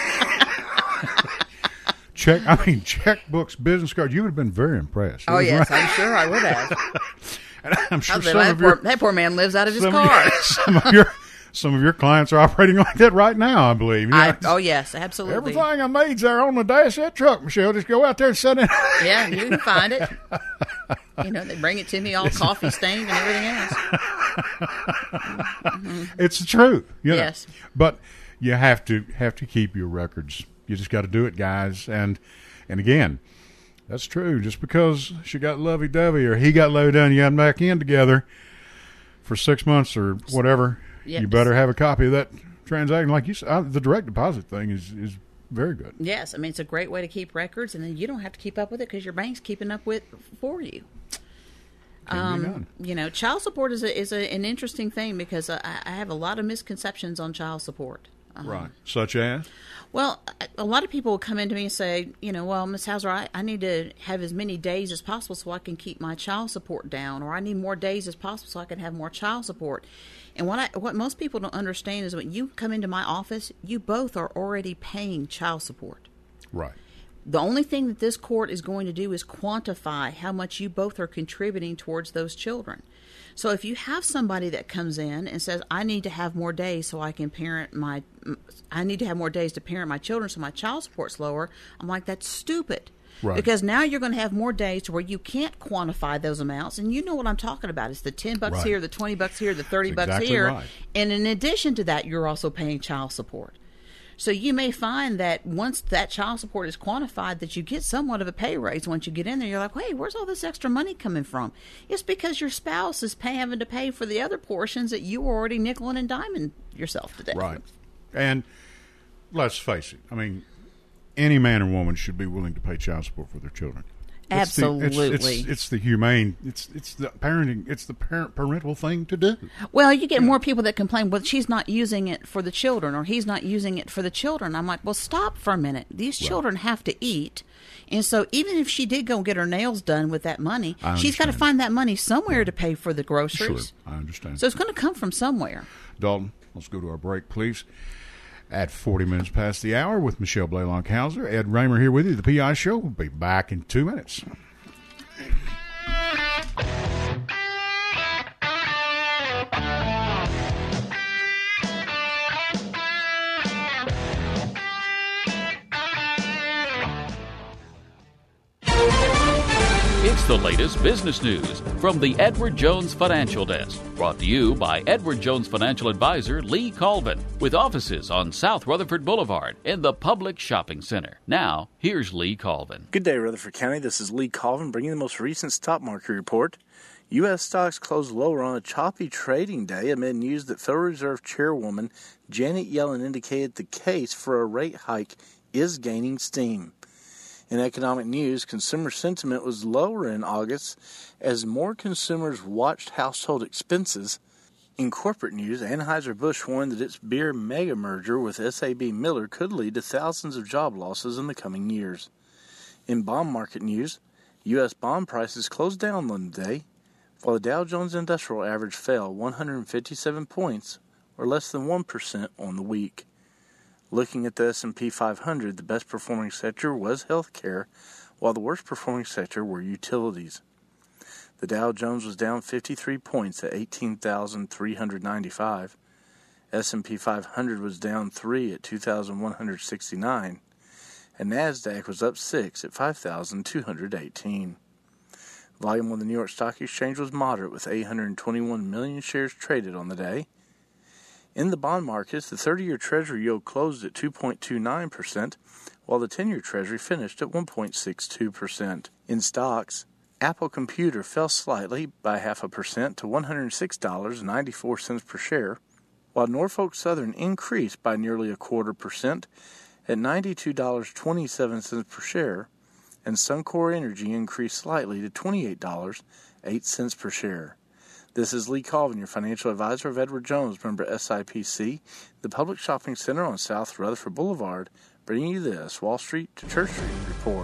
check, I mean checkbooks, business cards. You would have been very impressed. It Oh was yes, right- I'm sure I would have. and I'm sure I was some like, of that, your poor, that poor man lives out of his some of car. your, some of your some of your clients are operating like that right now. I believe. You I, know, oh yes, absolutely. everything I made's there on the dash of that truck, Michelle. Just go out there and sit in. Yeah, you can find it. You know, they bring it to me all coffee stained and everything else. Mm-hmm. It's the truth. You know? Yes. But you have to have to keep your records. You just got to do it, guys. And and again, that's true. Just because she got lovey-dovey or he got lovey-dovey, you got them back in together for six months or whatever, Yes. you better have a copy of that transaction. Like you said, uh, the direct deposit thing is, is very good. Yes, I mean, it's a great way to keep records, and then you don't have to keep up with it because your bank's keeping up with for you. Can be done. Um, you know, child support is a, is a, an interesting thing because I, I have a lot of misconceptions on child support. Um, Right. Such as? Well, a- a lot of people will come into me and say, you know, well, Miss Hauser, I, I need to have as many days as possible so I can keep my child support down, or I need more days as possible so I can have more child support. And what I, what most people don't understand is when you come into my office, you both are already paying child support. Right. The only thing that this court is going to do is quantify how much you both are contributing towards those children. So if you have somebody that comes in and says, I need to have more days so I can parent my, I need to have more days to parent my children so my child support's lower, I'm like, that's stupid. Right. Because now you're going to have more days to where you can't quantify those amounts, and you know what I'm talking about. It's the ten bucks Right. here, the twenty bucks here, the thirty That's bucks exactly here, right. and in addition to that, you're also paying child support. So you may find that once that child support is quantified, that you get somewhat of a pay raise. Once you get in there, you're like, hey, where's all this extra money coming from? It's because your spouse is pay, having to pay for the other portions that you were already nickel and diming yourself to death. Right. And let's face it, I mean, any man or woman should be willing to pay child support for their children. It's Absolutely. The, it's, it's, it's the humane, it's it's the parenting, it's the parent parental thing to do. Well, you get more people that complain, well, she's not using it for the children, or he's not using it for the children. I'm like, well, stop for a minute. These Right. children have to eat. And so even if she did go get her nails done with that money, I she's got to understand. find that money somewhere to pay for the Sure, groceries. I understand. So it's going to come from somewhere. Dalton, let's go to our break, please. At forty minutes past the hour with Michelle Blaylock-Hauser. Ed Raymer here with you. The P I Show will be back in two minutes. It's the latest business news from the Edward Jones Financial Desk, brought to you by Edward Jones Financial Advisor Lee Colvin, with offices on South Rutherford Boulevard in the Public Shopping Center. Now, here's Lee Colvin. Good day, Rutherford County. This is Lee Colvin bringing the most recent stock market report. U S stocks closed lower on a choppy trading day amid news that Federal Reserve Chairwoman Janet Yellen indicated the case for a rate hike is gaining steam. In economic news, consumer sentiment was lower in August as more consumers watched household expenses. In corporate news, Anheuser-Busch warned that its beer mega merger with S A B Miller could lead to thousands of job losses in the coming years. In bond market news, U S bond prices closed down on the day, while the Dow Jones Industrial Average fell one hundred fifty-seven points, or less than one percent on the week. Looking at the S and P five hundred, the best performing sector was healthcare, while the worst performing sector were utilities. The Dow Jones was down fifty-three points at eighteen thousand three hundred ninety-five. S and P five hundred was down three at two thousand one hundred sixty-nine, and NASDAQ was up six at five thousand two hundred eighteen. Volume on the New York Stock Exchange was moderate, with eight hundred twenty-one million shares traded on the day. In the bond markets, the thirty-year Treasury yield closed at two point two nine percent, while the ten-year Treasury finished at one point six two percent. In stocks, Apple Computer fell slightly by half a percent to one hundred six dollars and ninety-four cents per share, while Norfolk Southern increased by nearly a quarter percent at ninety-two dollars and twenty-seven cents per share, and Suncor Energy increased slightly to twenty-eight dollars and eight cents per share. This is Lee Colvin, your financial advisor of Edward Jones, member S I P C, the Public Shopping Center on South Rutherford Boulevard, bringing you this Wall Street to Church Street report.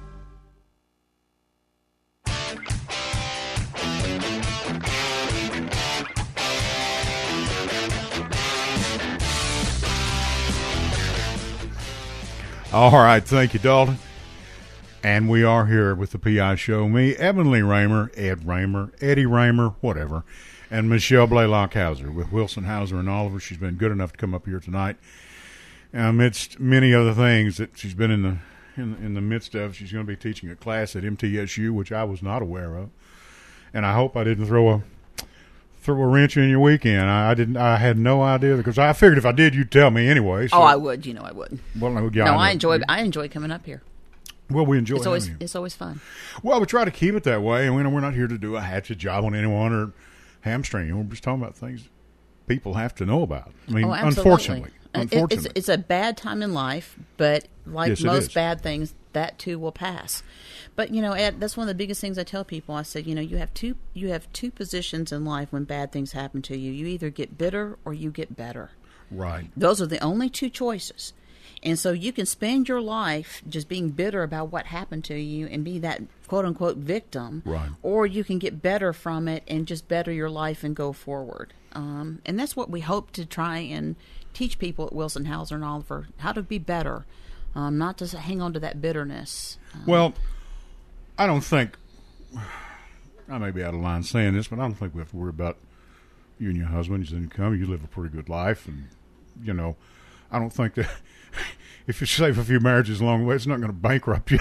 All right, thank you, Dalton. And we are here with the P I Show. Me, Evan Lee Raymer, Ed Raymer, Eddie Raymer, whatever, and Michelle Blaylock-Hauser with Wilson, Hauser, and Oliver. She's been good enough to come up here tonight. Amidst many other things that she's been in the in, in the midst of, she's going to be teaching a class at M T S U, which I was not aware of. And I hope I didn't throw a throw a wrench in your weekend. I, I didn't. I had no idea, because I figured if I did, you'd tell me anyway. So. Oh, I would. You know, I would. Well, no, yeah, no I, I enjoy. I enjoy coming up here. Well, we enjoy It's always having you. it's always fun. Well, we try to keep it that way, and we know we're not here to do a hatchet job on anyone or hamstring you. We're just talking about things people have to know about. I mean, oh, absolutely. unfortunately, It- unfortunately, It's, it's a bad time in life, but like Yes, it most is. bad things, that too will pass. But you know, Ed, that's one of the biggest things I tell people. I said, you know, you have two you have two positions in life when bad things happen to you. You either get bitter or you get better. right. Those are the only two choices. And so you can spend your life just being bitter about what happened to you and be that quote-unquote victim. Right. Or you can get better from it and just better your life and go forward. Um, and that's what we hope to try and teach people at Wilson, Hauser, and Oliver, how to be better, um, not to hang on to that bitterness. Um, Well, I don't think, I may be out of line saying this, but I don't think we have to worry about you and your husband's income. You live a pretty good life, and, you know, I don't think that if you save a few marriages along the way, it's not going to bankrupt you.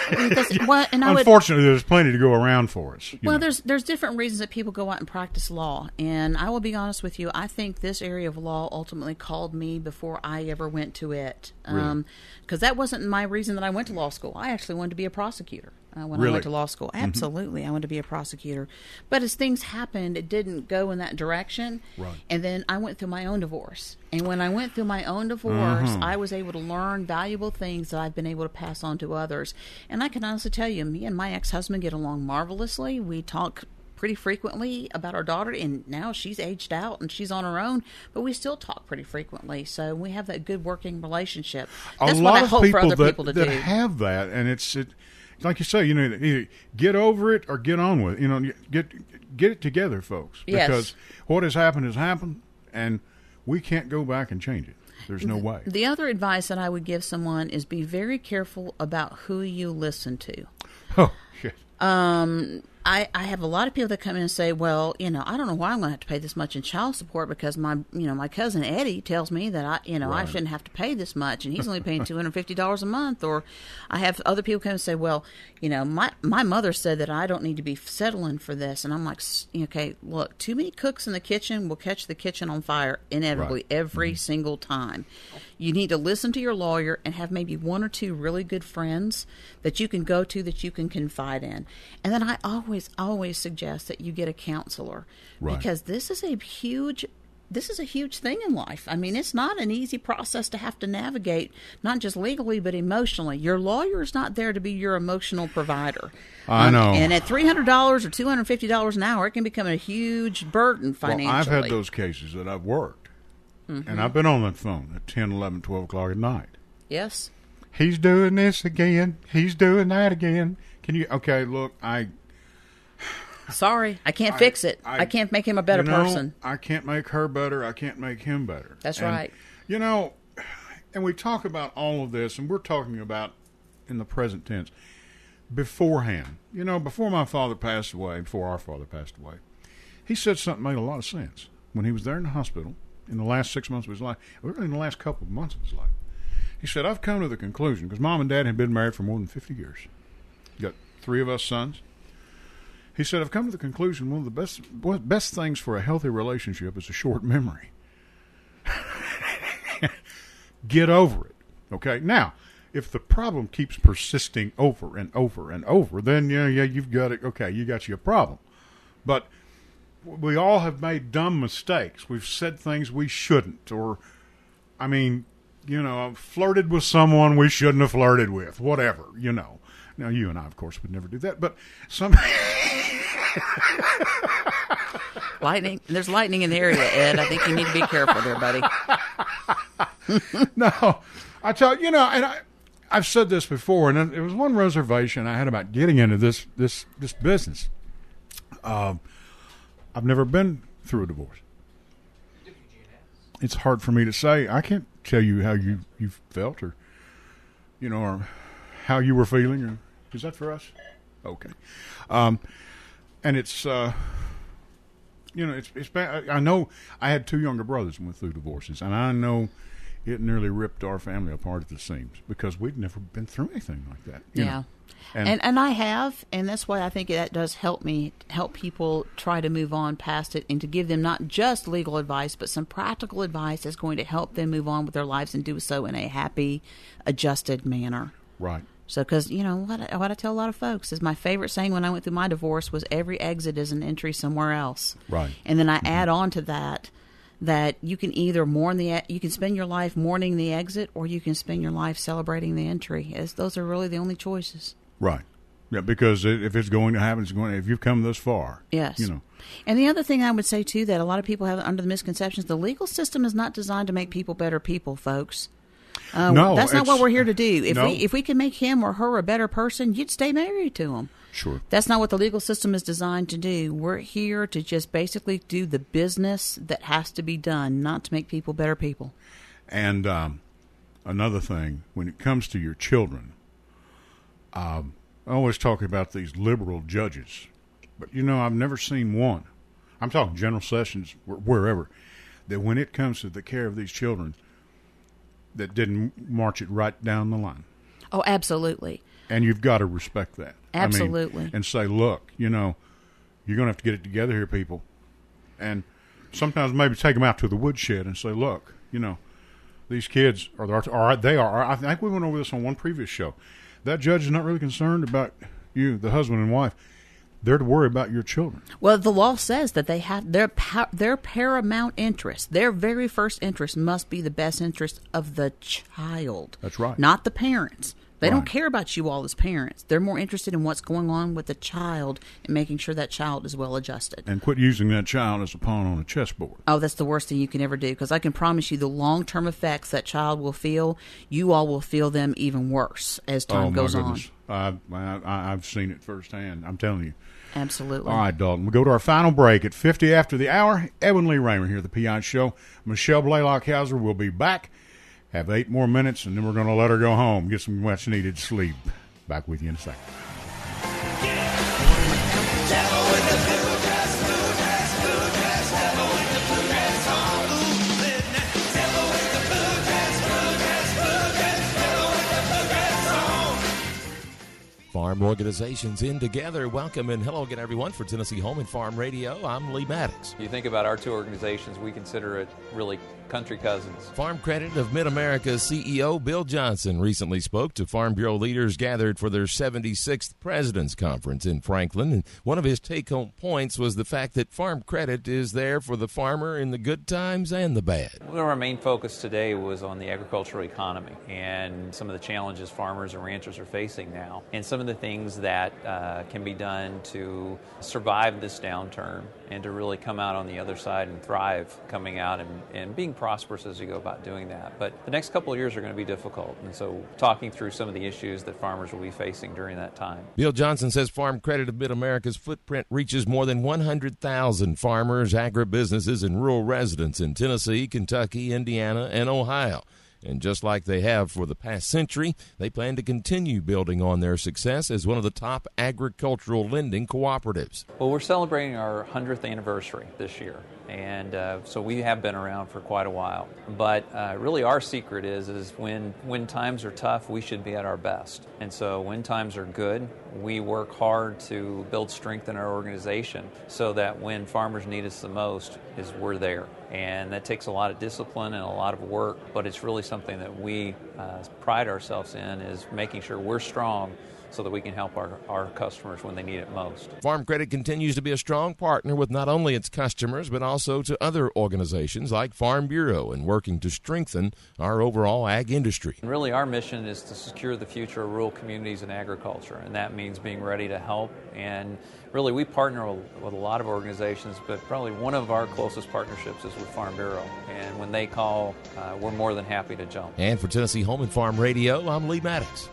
Because, well, and I would, Unfortunately, there's plenty to go around for us. you well, know. there's there's different reasons that people go out and practice law, and I will be honest with you. I think this area of law ultimately called me before I ever went to it, Really? um, because that wasn't my reason that I went to law school. I actually wanted to be a prosecutor. Uh, when Really? I went to law school, absolutely, I wanted to be a prosecutor. But as things happened, it didn't go in that direction. Right. And then I went through my own divorce. And when I went through my own divorce, Uh-huh. I was able to learn valuable things that I've been able to pass on to others. And I can honestly tell you, me and my ex-husband get along marvelously. We talk pretty frequently about our daughter, and now she's aged out and she's on her own, but we still talk pretty frequently. So we have that good working relationship. That's a what lot I of hope people for other that, people to that do. have that, and it's it, like you say, you know, either get over it or get on with it. You know, get get it together, folks. Yes. Because what has happened has happened, and we can't go back and change it. There's no way. The other advice that I would give someone is be very careful about who you listen to. Oh, shit. Um, I, I have a lot of people that come in and say, well, you know, I don't know why I'm going to have to pay this much in child support because my, you know, my cousin Eddie tells me that I, you know, I Right. shouldn't have to pay this much, and he's only paying two hundred fifty dollars a month. Or I have other people come and say, well, you know, my my mother said that I don't need to be settling for this, and I'm like, "S- okay, look, too many cooks in the kitchen will catch the kitchen on fire inevitably Right. every single time. You need to listen to your lawyer and have maybe one or two really good friends that you can go to, that you can confide in. And then I always, always suggest that you get a counselor, Right. because this is a huge, this is a huge thing in life. I mean, it's not an easy process to have to navigate, not just legally, but emotionally. Your lawyer is not there to be your emotional provider. I Um, know. and at three hundred dollars or two hundred fifty dollars an hour, it can become a huge burden financially. Well, I've had those cases that I've worked, Mm-hmm. and I've been on that phone at ten, eleven, twelve o'clock at night. Yes. He's doing this again. He's doing that again. Can you? Okay, look, I. Sorry, I can't I- fix it. I- I, can't make him a better you know, person. I can't make her better. I can't make him better. That's And, right. You know, and we talk about all of this, and we're talking about in the present tense. Beforehand, you know, before my father passed away, before our father passed away, he said something that made a lot of sense. When he was there in the hospital, in the last six months of his life, really in the last couple of months of his life, he said, I've come to the conclusion, because Mom and Dad had been married for more than fifty years. Got three of us sons. He said, I've come to the conclusion one of the best best things for a healthy relationship is a short memory. Get over it. Okay? Now, if the problem keeps persisting over and over and over, then, yeah, yeah, you've got it. Okay, you got you a problem. But we all have made dumb mistakes. We've said things we shouldn't. Or, I mean, you know, flirted with someone we shouldn't have flirted with. Whatever, you know. Now, you and I, of course, would never do that. But some... Lightning. There's lightning in the area, Ed. I think you need to be careful there, buddy. No, I tell you know, and I, I've said this before, and it was one reservation I had about getting into this this this business. Um, I've never been through a divorce. It's hard for me to say. I can't tell you how you you felt, or you know, or how you were feeling. Or is that for us? Okay, um, and it's. Uh, You know, it's it's bad. I know I had two younger brothers who went through divorces, and I know it nearly ripped our family apart at the seams because we'd never been through anything like that. you Yeah. know. And, and and I have, and that's why I think that does help me help people try to move on past it, and to give them not just legal advice, but some practical advice that's going to help them move on with their lives and do so in a happy, adjusted manner. Right. So, because, you know, what, what I tell a lot of folks is my favorite saying when I went through my divorce was every exit is an entry somewhere else. Right. And then I Mm-hmm. add on to that that you can either mourn the, you can spend your life mourning the exit, or you can spend your life celebrating the entry. As those are really the only choices. Right. Yeah, because it, if it's going to happen, it's going to, if you've come this far. Yes. You know. And the other thing I would say, too, that a lot of people have under the misconceptions, the legal system is not designed to make people better people, folks. Uh, No, that's not what it's- we're here to do. If no. we if we can make him or her a better person, you'd stay married to him. Sure. That's not what the legal system is designed to do. We're here to just basically do the business that has to be done, not to make people better people. And um, another thing, when it comes to your children, um, I always talk about these liberal judges, but you know, I've never seen one. I'm talking General Sessions, wh- wherever, that when it comes to the care of these children, that didn't march it right down the line. Oh, absolutely. And you've got to respect that. Absolutely. I mean, and say, look, you know, you're going to have to get it together here, people. And sometimes maybe take them out to the woodshed and say, look, you know, these kids are, are they are. I think we went over this on one previous show. That judge is not really concerned about you, the husband and wife. They're to worry about your children. Well, the law says that they have their their paramount interest, their very first interest must be the best interest of the child. That's right. Not the parents. They Right. don't care about you all as parents. They're more interested in what's going on with the child and making sure that child is well adjusted. And quit using that child as a pawn on a chessboard. Oh, that's the worst thing you can ever do, because I can promise you the long-term effects that child will feel, you all will feel them even worse as time oh, goes my on. goodness. I, I, I've seen it firsthand. I'm telling you. Absolutely. All right, Dalton. We go to our final break at fifty after the hour. Edwin Lee Raymer here at the P I Show. Michelle Blaylock-Hauser will be back. Have eight more minutes, and then we're going to let her go home, get some much-needed sleep. Back with you in a second. Farm organizations in together. Welcome and hello again, everyone, for Tennessee Home and Farm Radio. I'm Lee Maddox. You think about our two organizations, we consider it really country cousins. Farm Credit of Mid-America's C E O Bill Johnson recently spoke to Farm Bureau leaders gathered for their seventy-sixth President's Conference in Franklin. And one of his take-home points was the fact that Farm Credit is there for the farmer in the good times and the bad. One of our main focus today was on the agricultural economy and some of the challenges farmers and ranchers are facing now, and some of the things that uh, can be done to survive this downturn and to really come out on the other side and thrive coming out and, and being prosperous as you go about doing that. But the next couple of years are going to be difficult, and so talking through some of the issues that farmers will be facing during that time. Bill Johnson says Farm Credit of Mid-America's footprint reaches more than one hundred thousand farmers, agribusinesses, and rural residents in Tennessee, Kentucky, Indiana, and Ohio. And just like they have for the past century, they plan to continue building on their success as one of the top agricultural lending cooperatives. Well, we're celebrating our hundredth anniversary this year, and uh, so we have been around for quite a while. But uh, really our secret is, is when, when times are tough, we should be at our best. And so when times are good, we work hard to build strength in our organization so that when farmers need us the most, is we're there. And that takes a lot of discipline and a lot of work, but it's really something that we uh, pride ourselves in, is making sure we're strong so that we can help our, our customers when they need it most. Farm Credit continues to be a strong partner with not only its customers, but also to other organizations like Farm Bureau, and working to strengthen our overall ag industry. And really our mission is to secure the future of rural communities and agriculture, and that means being ready to help. And really we partner with a lot of organizations, but probably one of our closest partnerships is with Farm Bureau. And when they call, uh, we're more than happy to jump. And for Tennessee Home and Farm Radio, I'm Lee Maddox.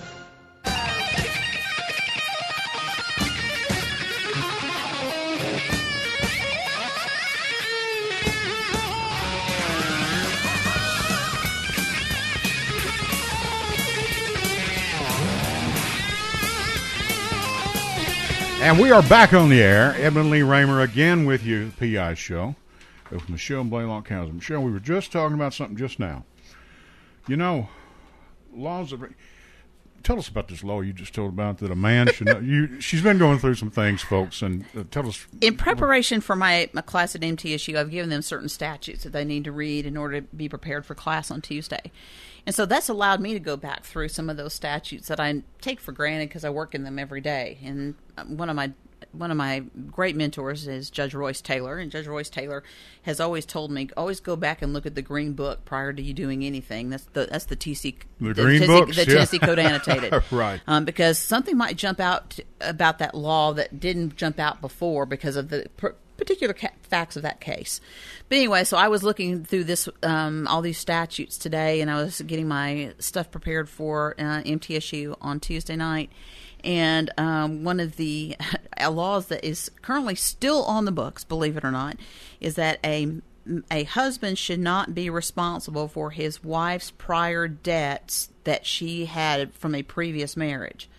And we are back on the air. Edwin Lee Raymer again with you, the P I Show, with Michelle Blaylock-Hauser. Michelle, we were just talking about something just now. You know, laws of... Tell us about this law you just told about that a man should know. You, she's been going through some things, folks, and uh, tell us. In preparation for my, my class at M T S U, I've given them certain statutes that they need to read in order to be prepared for class on Tuesday. And so that's allowed me to go back through some of those statutes that I take for granted because I work in them every day. And one of my one of my great mentors is Judge Royce Taylor, and Judge Royce Taylor has always told me, always go back and look at the Green Book prior to you doing anything. That's the that's the T C the, the Green Tennessee, Books, the yeah. Tennessee Code Annotated, right? Um, because something might jump out about that law that didn't jump out before because of the pr- particular ca- facts of that case. But anyway, so I was looking through this um, all these statutes today, and I was getting my stuff prepared for uh, M T S U on Tuesday night. And um, one of the laws that is currently still on the books, believe it or not, is that a a husband should not be responsible for his wife's prior debts that she had from a previous marriage.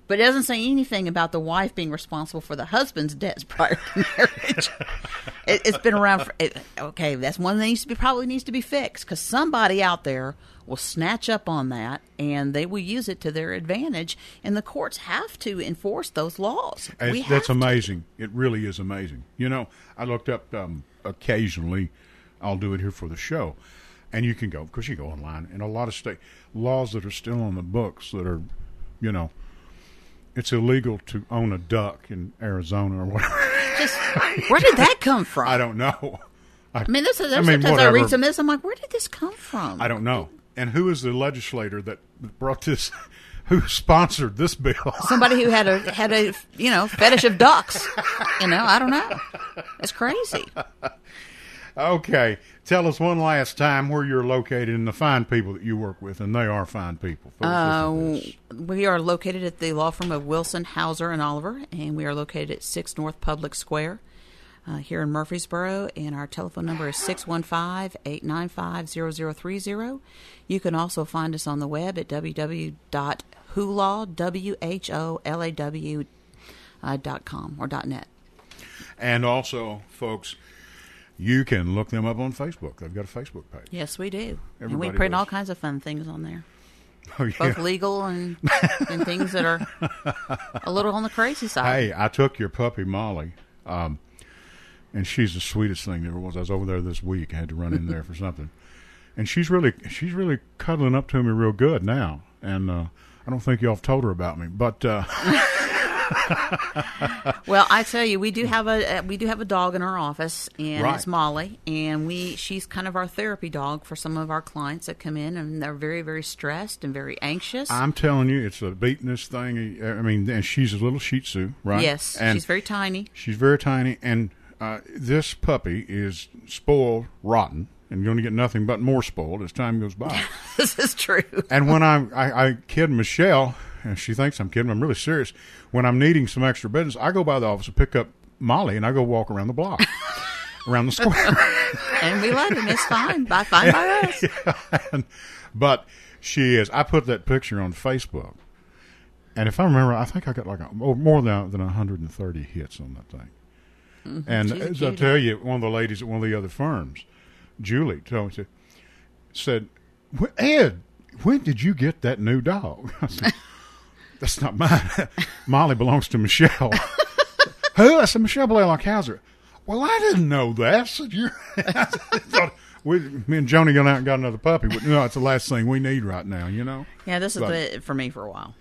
But it doesn't say anything about the wife being responsible for the husband's debts prior to marriage. it, it's been around for, it, okay, that's one that needs to be, probably needs to be fixed, because somebody out there will snatch up on that, and they will use it to their advantage, and the courts have to enforce those laws. We It's, that's have to. amazing. It really is amazing. You know, I looked up um, occasionally, I'll do it here for the show, and you can go, because you go online, and a lot of state laws that are still on the books that are, you know, it's illegal to own a duck in Arizona or whatever. Just, where did that come from? I don't know. I, I mean, this is, I there's mean, sometimes I whatever. read some of this, I'm like, where did this come from? I don't know. And who is the legislator that brought this, who sponsored this bill? Somebody who had a, had a, you know, fetish of ducks. You know, I don't know. It's crazy. Okay. Tell us one last time where you're located and the fine people that you work with, and they are fine people. Folks, Uh, listen to this. we are located at the law firm of Wilson, Hauser, and Oliver, and we are located at six North Public Square uh, here in Murfreesboro, and our telephone number is six one five, eight nine five, zero zero three zero. You can also find us on the web at w w w dot wholaw, W H O L A W, uh, dot com or dot net. And also, folks, you can look them up on Facebook. They've got a Facebook page. Yes, we do. and Everybody we print does. all kinds of fun things on there. Oh, yeah. Both legal and, and things that are a little on the crazy side. Hey, I took your puppy, Molly, um, and she's the sweetest thing there was. I was over there this week. I had to run in there for something. And she's really she's really cuddling up to me real good now. And uh, I don't think y'all have told her about me. But... Uh, Well, I tell you, we do have a uh, we do have a dog in our office, and Right. it's Molly, and we she's kind of our therapy dog for some of our clients that come in, and they're very very stressed and very anxious. I'm telling you, it's a beatiness thing. I mean, and she's a little Shih Tzu, right? Yes, and she's very tiny. She's very tiny, and uh, this puppy is spoiled rotten, and you're going to get nothing but more spoiled as time goes by. This is true. And when I'm, I, I kid Michelle, and she thinks I'm kidding, I'm really serious. When I'm needing some extra business, I go by the office and pick up Molly, and I go walk around the block, around the square. And we let him. It's fine. By fine by us. Yeah, and, but she is. I put that picture on Facebook, and if I remember, I think I got like a, oh, more than than one hundred thirty hits on that thing. Mm-hmm. And She's a as I cutie. tell you, one of the ladies at one of the other firms, Julie, told me, said, "Wh- Ed, when did you get that new dog?" I said, "That's not mine. Molly belongs to Michelle." Who? I said, "Michelle Blaylock-Hauser." Well, I didn't know that. I said, "You're." I thought, we, me and Joni got out and got another puppy, but no, it's the last thing we need right now, you know. Yeah, this is But- the, for me for a while.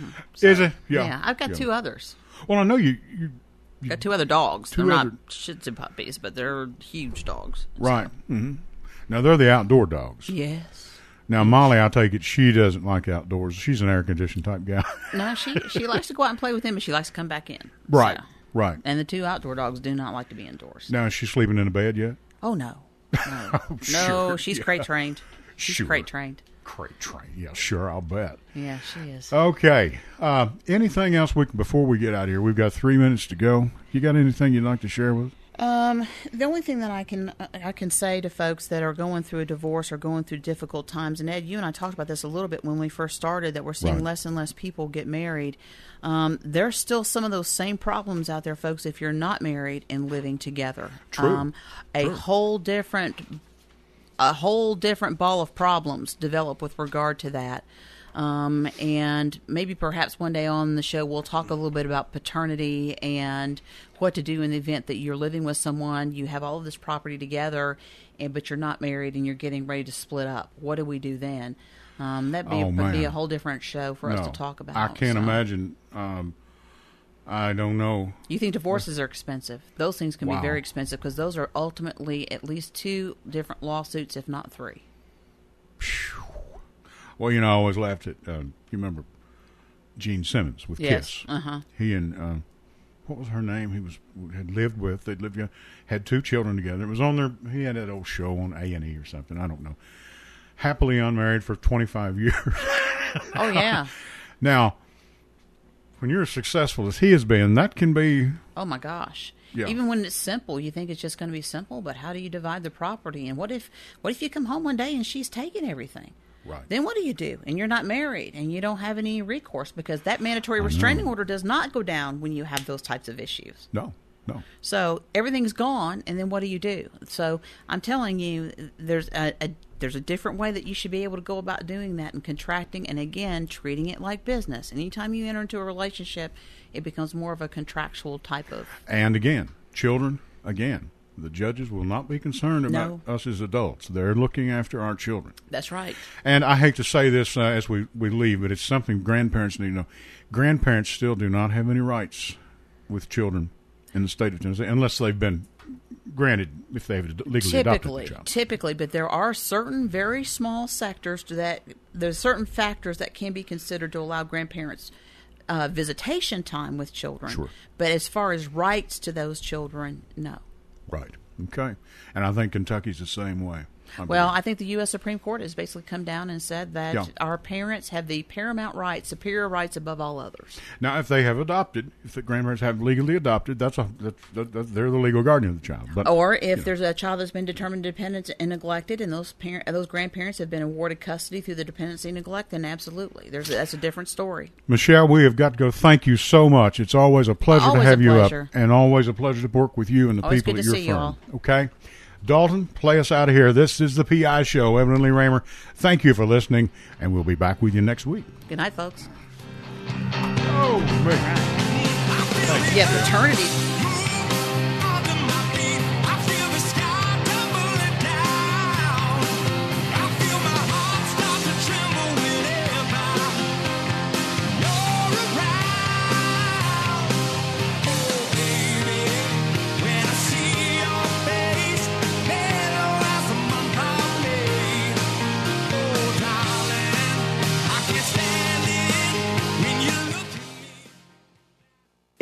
Is it? Yeah. Yeah, I've got Yeah. two others. Well, I know you. you I've got two other dogs. Two they're other- not Shih Tzu puppies, but they're huge dogs. right. hmm Now they're the outdoor dogs. Yes. Now Molly, I take it she doesn't like outdoors. She's an air conditioned type guy. No, she she likes to go out and play with him, but she likes to come back in. Right. So- Right. And the two outdoor dogs do not like to be indoors. Now is she sleeping in a bed yet? Oh no, no, Oh, no. sure, She's yeah. crate trained. She's Sure. crate trained. Crate train. Yeah, sure. I'll bet. Yeah, she is. Okay. Uh, anything else we before we get out of here? We've got three minutes to go. You got anything you'd like to share with us? Um, the only thing that I can I can say to folks that are going through a divorce or going through difficult times, and Ed, you and I talked about this a little bit when we first started, that we're seeing Right. less and less people get married. Um, there's still some of those same problems out there, folks, if you're not married and living together. True. Um, a True. whole different a whole different ball of problems develop with regard to that. Um, and maybe perhaps one day on the show we'll talk a little bit about paternity and what to do in the event that you're living with someone, you have all of this property together, and but you're not married and you're getting ready to split up. What do we do then? Um, that'd be, Oh, would be man. a whole different show for us No, to talk about. I can't so. imagine. Um, I don't know. You think divorces are expensive? Those things can Wow. be very expensive because those are ultimately at least two different lawsuits, if not three. Well, you know, I always laughed at. Uh, you remember Gene Simmons with Yes. Kiss? Uh-huh. He and uh, what was her name? He was had lived with. They'd lived together, had two children together. It was on their. He had that old show on A and E or something. I don't know. Happily unmarried for twenty-five years. Oh yeah. Now, when you're as successful as he has been, that can be. Oh my gosh. Yeah. Even when it's simple, you think it's just going to be simple, but how do you divide the property? And what if what if you come home one day and she's taking everything? Right. Then what do you do? And you're not married, and you don't have any recourse, because that mandatory restraining order does not go down when you have those types of issues. No, no. So everything's gone, and then what do you do? So I'm telling you, there's a, a there's a different way that you should be able to go about doing that and contracting, and again, treating it like business. Anytime you enter into a relationship, it becomes more of a contractual type of. And again, children, again, the judges will not be concerned about No. us as adults. They're looking after our children. That's right. And I hate to say this uh, as we, we leave, but it's something grandparents need to know. Grandparents still do not have any rights with children in the state of Tennessee, unless they've been granted, if they've legally Typically, adopted the child. typically, but there are certain very small sectors to that. There's certain factors that can be considered to allow grandparents uh, visitation time with children. Sure. But as far as rights to those children, no. Right. Okay. And I think Kentucky's the same way. I Well, believe. I think the U S Supreme Court has basically come down and said that Yeah. our parents have the paramount rights, superior rights above all others. Now, if they have adopted, if the grandparents have legally adopted, that's a that's, that, that, they're the legal guardian of the child. But Or if there's a child that's been determined dependent and neglected, and those parent, those grandparents have been awarded custody through the dependency neglect, then absolutely, there's a, that's a different story. Michelle, we have got to go. Thank you so much. It's always a pleasure Always to have a you pleasure. up, and always a pleasure to work with you and the Always people good at to your see you firm. all. Okay, Dalton, play us out of here. This is the P I Show. Evan and Lee Raymer, thank you for listening, and we'll be back with you next week. Good night, folks. Oh, man. Yeah, fraternity.